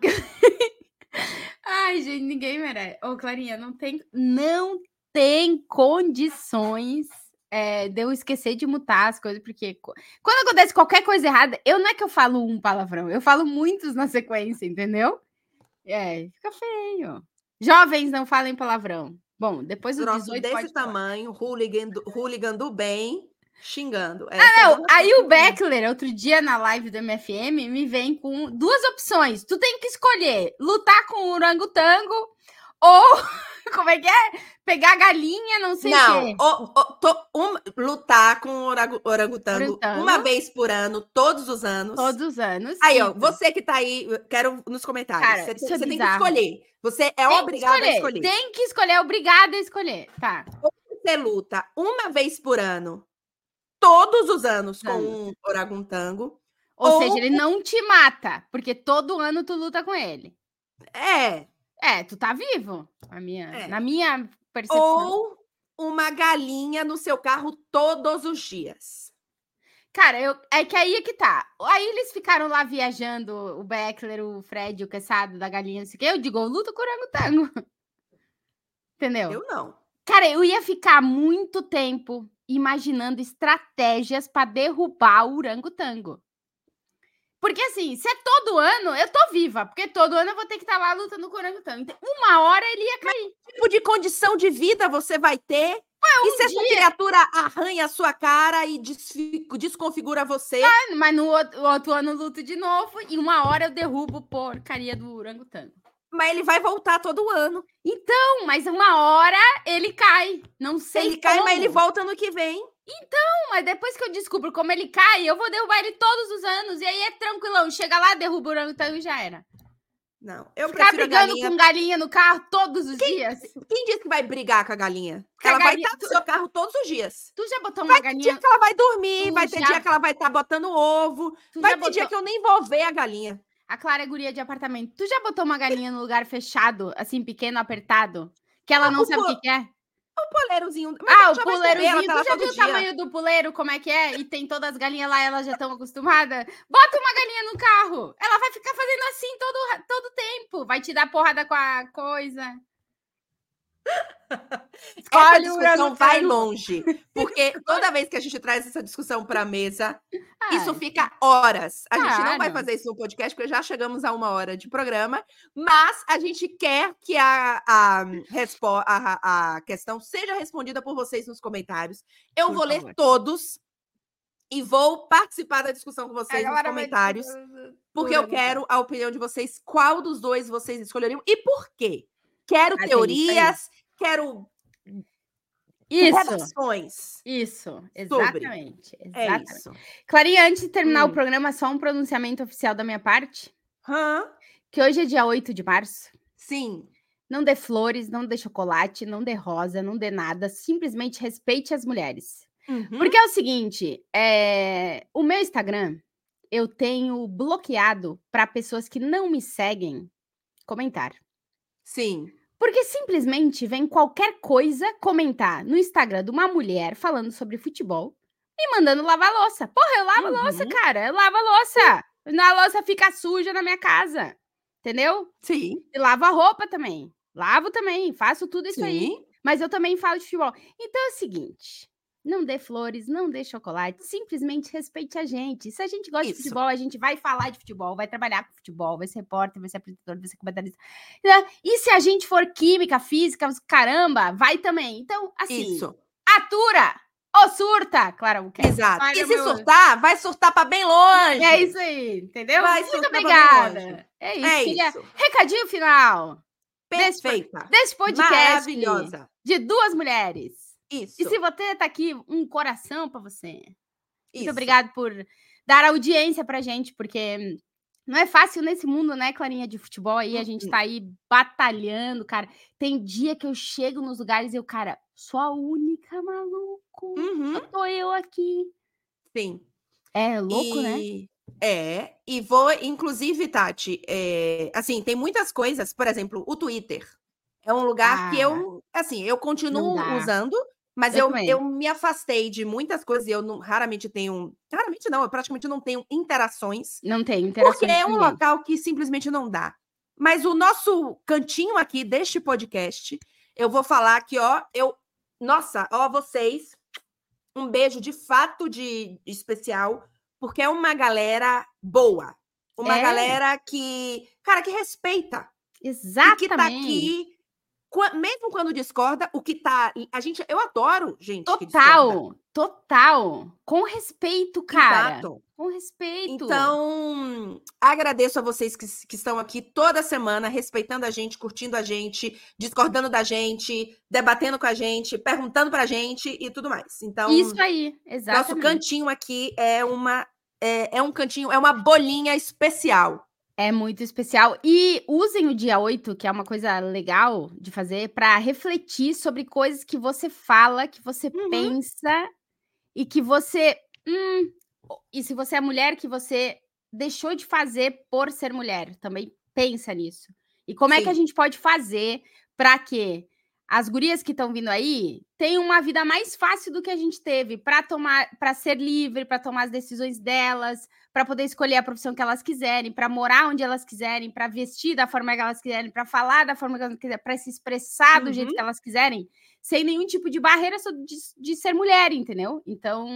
Ai, gente, ninguém merece. Ô, Clarinha, não tem, não tem condições é, de eu esquecer de mutar as coisas, porque quando acontece qualquer coisa errada, eu não é que eu falo um palavrão, eu falo muitos na sequência, entendeu? É, fica feio. Jovens não falem palavrão. Bom, depois do Troço dezoito desse pode falar. tamanho, hooligan do, hooligan do bem, xingando. Ah, Essa é a não. Dona Aí Tati. o Beckler, outro dia na live do M F M, me vem com duas opções. Tu tem que escolher lutar com o orangotango ou, como é que é? Pegar a galinha, não sei o Não, quê. o- o- to- um- lutar com o orango- orangotango Orangotango. uma vez por ano, todos os anos. Todos os anos. Aí, ó, Isso. você que tá aí, eu quero nos comentários. Cara, você isso você é tem que bizarro. escolher. Você é Tem que obrigado a escolher. Tem que escolher, é obrigada a escolher. Tá. Você luta uma vez por ano, todos os anos, com Anos. um orangotango. Ou, Ou- seja, ele não te mata, porque todo ano tu luta com ele. É. É, tu tá vivo. A minha, É. Na minha percepção. Ou uma galinha no seu carro todos os dias. Cara, eu, é que aí é que tá. Aí eles ficaram lá viajando, o Beckler, o Fred, o Quesada da galinha, não sei o quê. Eu digo, eu luto com o orangotango. Entendeu? Eu não. Cara, eu ia ficar muito tempo imaginando estratégias para derrubar o orangotango. Porque assim, se é todo ano, eu tô viva. Porque todo ano eu vou ter que estar lá lutando com o orangotango. Então, uma hora ele ia cair. Que tipo de condição de vida você vai ter? um e se essa dia- criatura arranha a sua cara e desfi- desconfigura você? Mas no outro, outro ano eu luto de novo e uma hora eu derrubo porcaria do orangotango. Mas ele vai voltar todo ano. Então, mas uma hora ele cai. Não sei Ele cai, como. mas ele volta ano que vem. Então, mas depois que eu descubro como ele cai, eu vou derrubar ele todos os anos. E aí é tranquilão. Chega lá, derruba o orangotango e já era. Não, eu Ficar prefiro a brigando galinha. com galinha no carro todos os Quem, dias. quem disse que vai brigar com a galinha? Que a Ela galinha- vai estar no seu carro todos os dias. Tu já botou uma Vai ter galinha... dia que ela vai dormir, Tu vai ter já- dia que ela vai estar botando ovo, Tu vai já ter botou... dia que eu nem vou ver a galinha. A Clara é guria de apartamento. Tu já botou uma galinha no lugar fechado, assim, pequeno, apertado? Que ela não o sabe o po- que que é? O poleirozinho. Mas Ah, ela o já vai saber, ela puleirozinho. tá Tu lá já todo viu o dia. tamanho do puleiro, como é que é? E tem todas as galinhas lá, elas já estão acostumadas. Bota uma galinha no carro. Ela vai ficar fazendo assim todo, todo tempo. Vai te dar porrada com a coisa. Essa Escolhe o discussão vai orangotango. longe. Porque toda vez que a gente traz essa discussão pra mesa, isso Ai, fica horas. A gente não vai claro. fazer isso no podcast, porque já chegamos a uma hora de programa, mas a gente quer que a, a, respo- a, a questão seja respondida por vocês nos comentários. Eu Por vou ler favor. todos e vou participar da discussão com vocês nos Agora vai comentários, tudo- porque eu tudo quero a opinião de vocês, qual dos dois vocês escolheriam e por quê. Quero Ah, tem isso aí. teorias, quero Isso, redações. isso. Exatamente. É exatamente. isso. Clarinha, antes de terminar Hum. o programa, só um pronunciamento oficial da minha parte. Hã? Que hoje é dia oito de março. Sim. Não dê flores, não dê chocolate, não dê rosa, não dê nada. Simplesmente respeite as mulheres. Uhum. Porque é o seguinte, é, o meu Instagram, eu tenho bloqueado para pessoas que não me seguem comentar. Sim. Porque simplesmente vem qualquer coisa comentar no Instagram de uma mulher falando sobre futebol e mandando lavar louça. Porra, eu lavo Uhum. louça, cara. Eu lavo a louça. A louça fica suja na minha casa. Entendeu? Sim. E lavo a roupa também. Lavo também. Faço tudo isso aí. Sim. Mas eu também falo de futebol. Então é o seguinte. Não dê flores, não dê chocolate. Simplesmente respeite a gente. Se a gente gosta de Isso. futebol, a gente vai falar de futebol, vai trabalhar com futebol, vai ser repórter, vai ser apresentador, vai ser comentarista. E se a gente for química, física, caramba, vai também. Então, assim, Isso. atura ou surta, Clara Buquerque. Exato. Olha, E se meu- surtar, vai surtar pra bem longe. É isso aí, entendeu? Vai Muito surtar pra bem obrigada. longe. É isso, É filha. isso. Recadinho final desse pro- Perfeita. desse podcast Maravilhosa. de duas mulheres. Isso. E se você tá aqui, um coração pra você. Muito Isso. obrigado por dar audiência pra gente, porque não é fácil nesse mundo, né, Clarinha, de futebol aí, a gente Uhum. tá aí batalhando, cara. Tem dia que eu chego nos lugares e eu, cara, sou a única maluco. Uhum. Só tô eu aqui. Sim. É louco, né? E- É, e vou, inclusive, Tati, é, assim, tem muitas coisas, por exemplo, o Twitter. É um lugar que Ah, eu, assim, eu continuo não dá. usando, mas Eu eu, também. eu me afastei de muitas coisas e eu não- raramente tenho, raramente não, eu praticamente não tenho interações, Não tem interação porque é com um ninguém. local que simplesmente não dá. Mas o nosso cantinho aqui deste podcast, eu vou falar que, ó, eu, nossa, ó, vocês, um beijo de fato de especial, porque é uma galera boa, uma É. galera que, cara, que respeita. E Exatamente. que tá aqui, qua- mesmo quando discorda, o que tá. A gente, eu adoro gente que discorda. Total, total. Com respeito, cara. Exato. Com respeito. Então, agradeço a vocês que, que estão aqui toda semana, respeitando a gente, curtindo a gente, discordando da gente, debatendo com a gente, perguntando pra gente e tudo mais. Então, Isso aí, nosso exatamente. cantinho aqui é uma. É, é um cantinho, é uma bolinha especial. É muito especial. E usem o dia oito, que é uma coisa legal de fazer, para refletir sobre coisas que você fala, que você Uhum. pensa e que você. Hum, e se você é mulher, que você deixou de fazer por ser mulher. Também pensa nisso. E como é que a Sim. gente pode fazer para que as gurias que estão vindo aí tenham uma vida mais fácil do que a gente teve, para tomar, para ser livre, para tomar as decisões delas, para poder escolher a profissão que elas quiserem, para morar onde elas quiserem, para vestir da forma que elas quiserem, para falar da forma que elas quiserem, para se expressar do jeito Uhum. que elas quiserem, sem nenhum tipo de barreira só de, de ser mulher, entendeu? Então,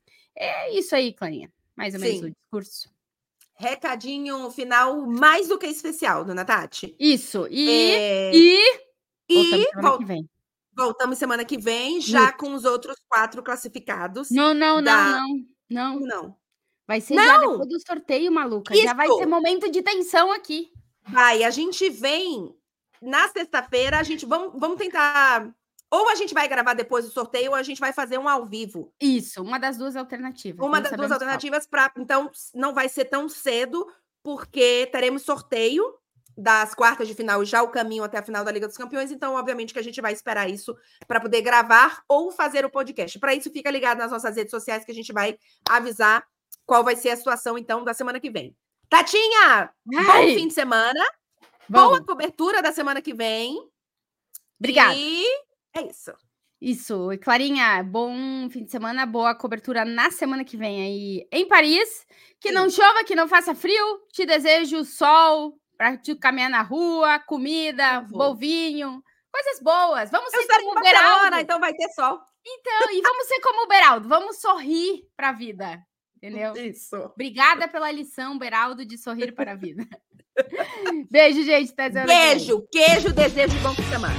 é isso aí, Clarinha. Mais ou menos Sim. o discurso. Recadinho final mais do que especial, dona Tati. Isso. E, É, e e voltamos semana vol- que vem. voltamos semana que vem, já Luta. com os outros quatro classificados. Não, não, da- não, não, não. Não. Vai ser já Não! depois do sorteio, maluca. Já vai Isso! ter momento de tensão aqui. Vai, a gente vem na sexta-feira, a gente vamos, vamos tentar. Ou a gente vai gravar depois do sorteio, ou a gente vai fazer um ao vivo. Isso, uma das duas alternativas. Uma das duas alternativas, para. Então, não vai ser tão cedo, porque teremos sorteio das quartas de final, já o caminho até a final da Liga dos Campeões. Então, obviamente, que a gente vai esperar isso para poder gravar ou fazer o podcast. Para isso, fica ligado nas nossas redes sociais, que a gente vai avisar qual vai ser a situação, então, da semana que vem. Tatinha, Ai. bom fim de semana. Vamos. Boa cobertura da semana que vem. Obrigada. E é isso. Isso. E Clarinha, bom fim de semana, boa cobertura na semana que vem aí em Paris. Que Sim. não chova, que não faça frio. Te desejo sol para te caminhar na rua, comida, Eu vou. bovinho, coisas boas. Vamos Eu ser estarei em como o Barcelona, Beraldo. então vai ter sol. Então, e vamos ser como o Beraldo. Vamos sorrir para a vida. Entendeu? Isso. Obrigada pela lição, Beraldo, de sorrir para a vida. Beijo, gente. Até semana que vem. Beijo, queijo, desejo de bom fim de semana.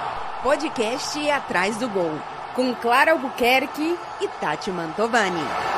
Podcast Atrás do Gol, com Clara Albuquerque e Tati Mantovani.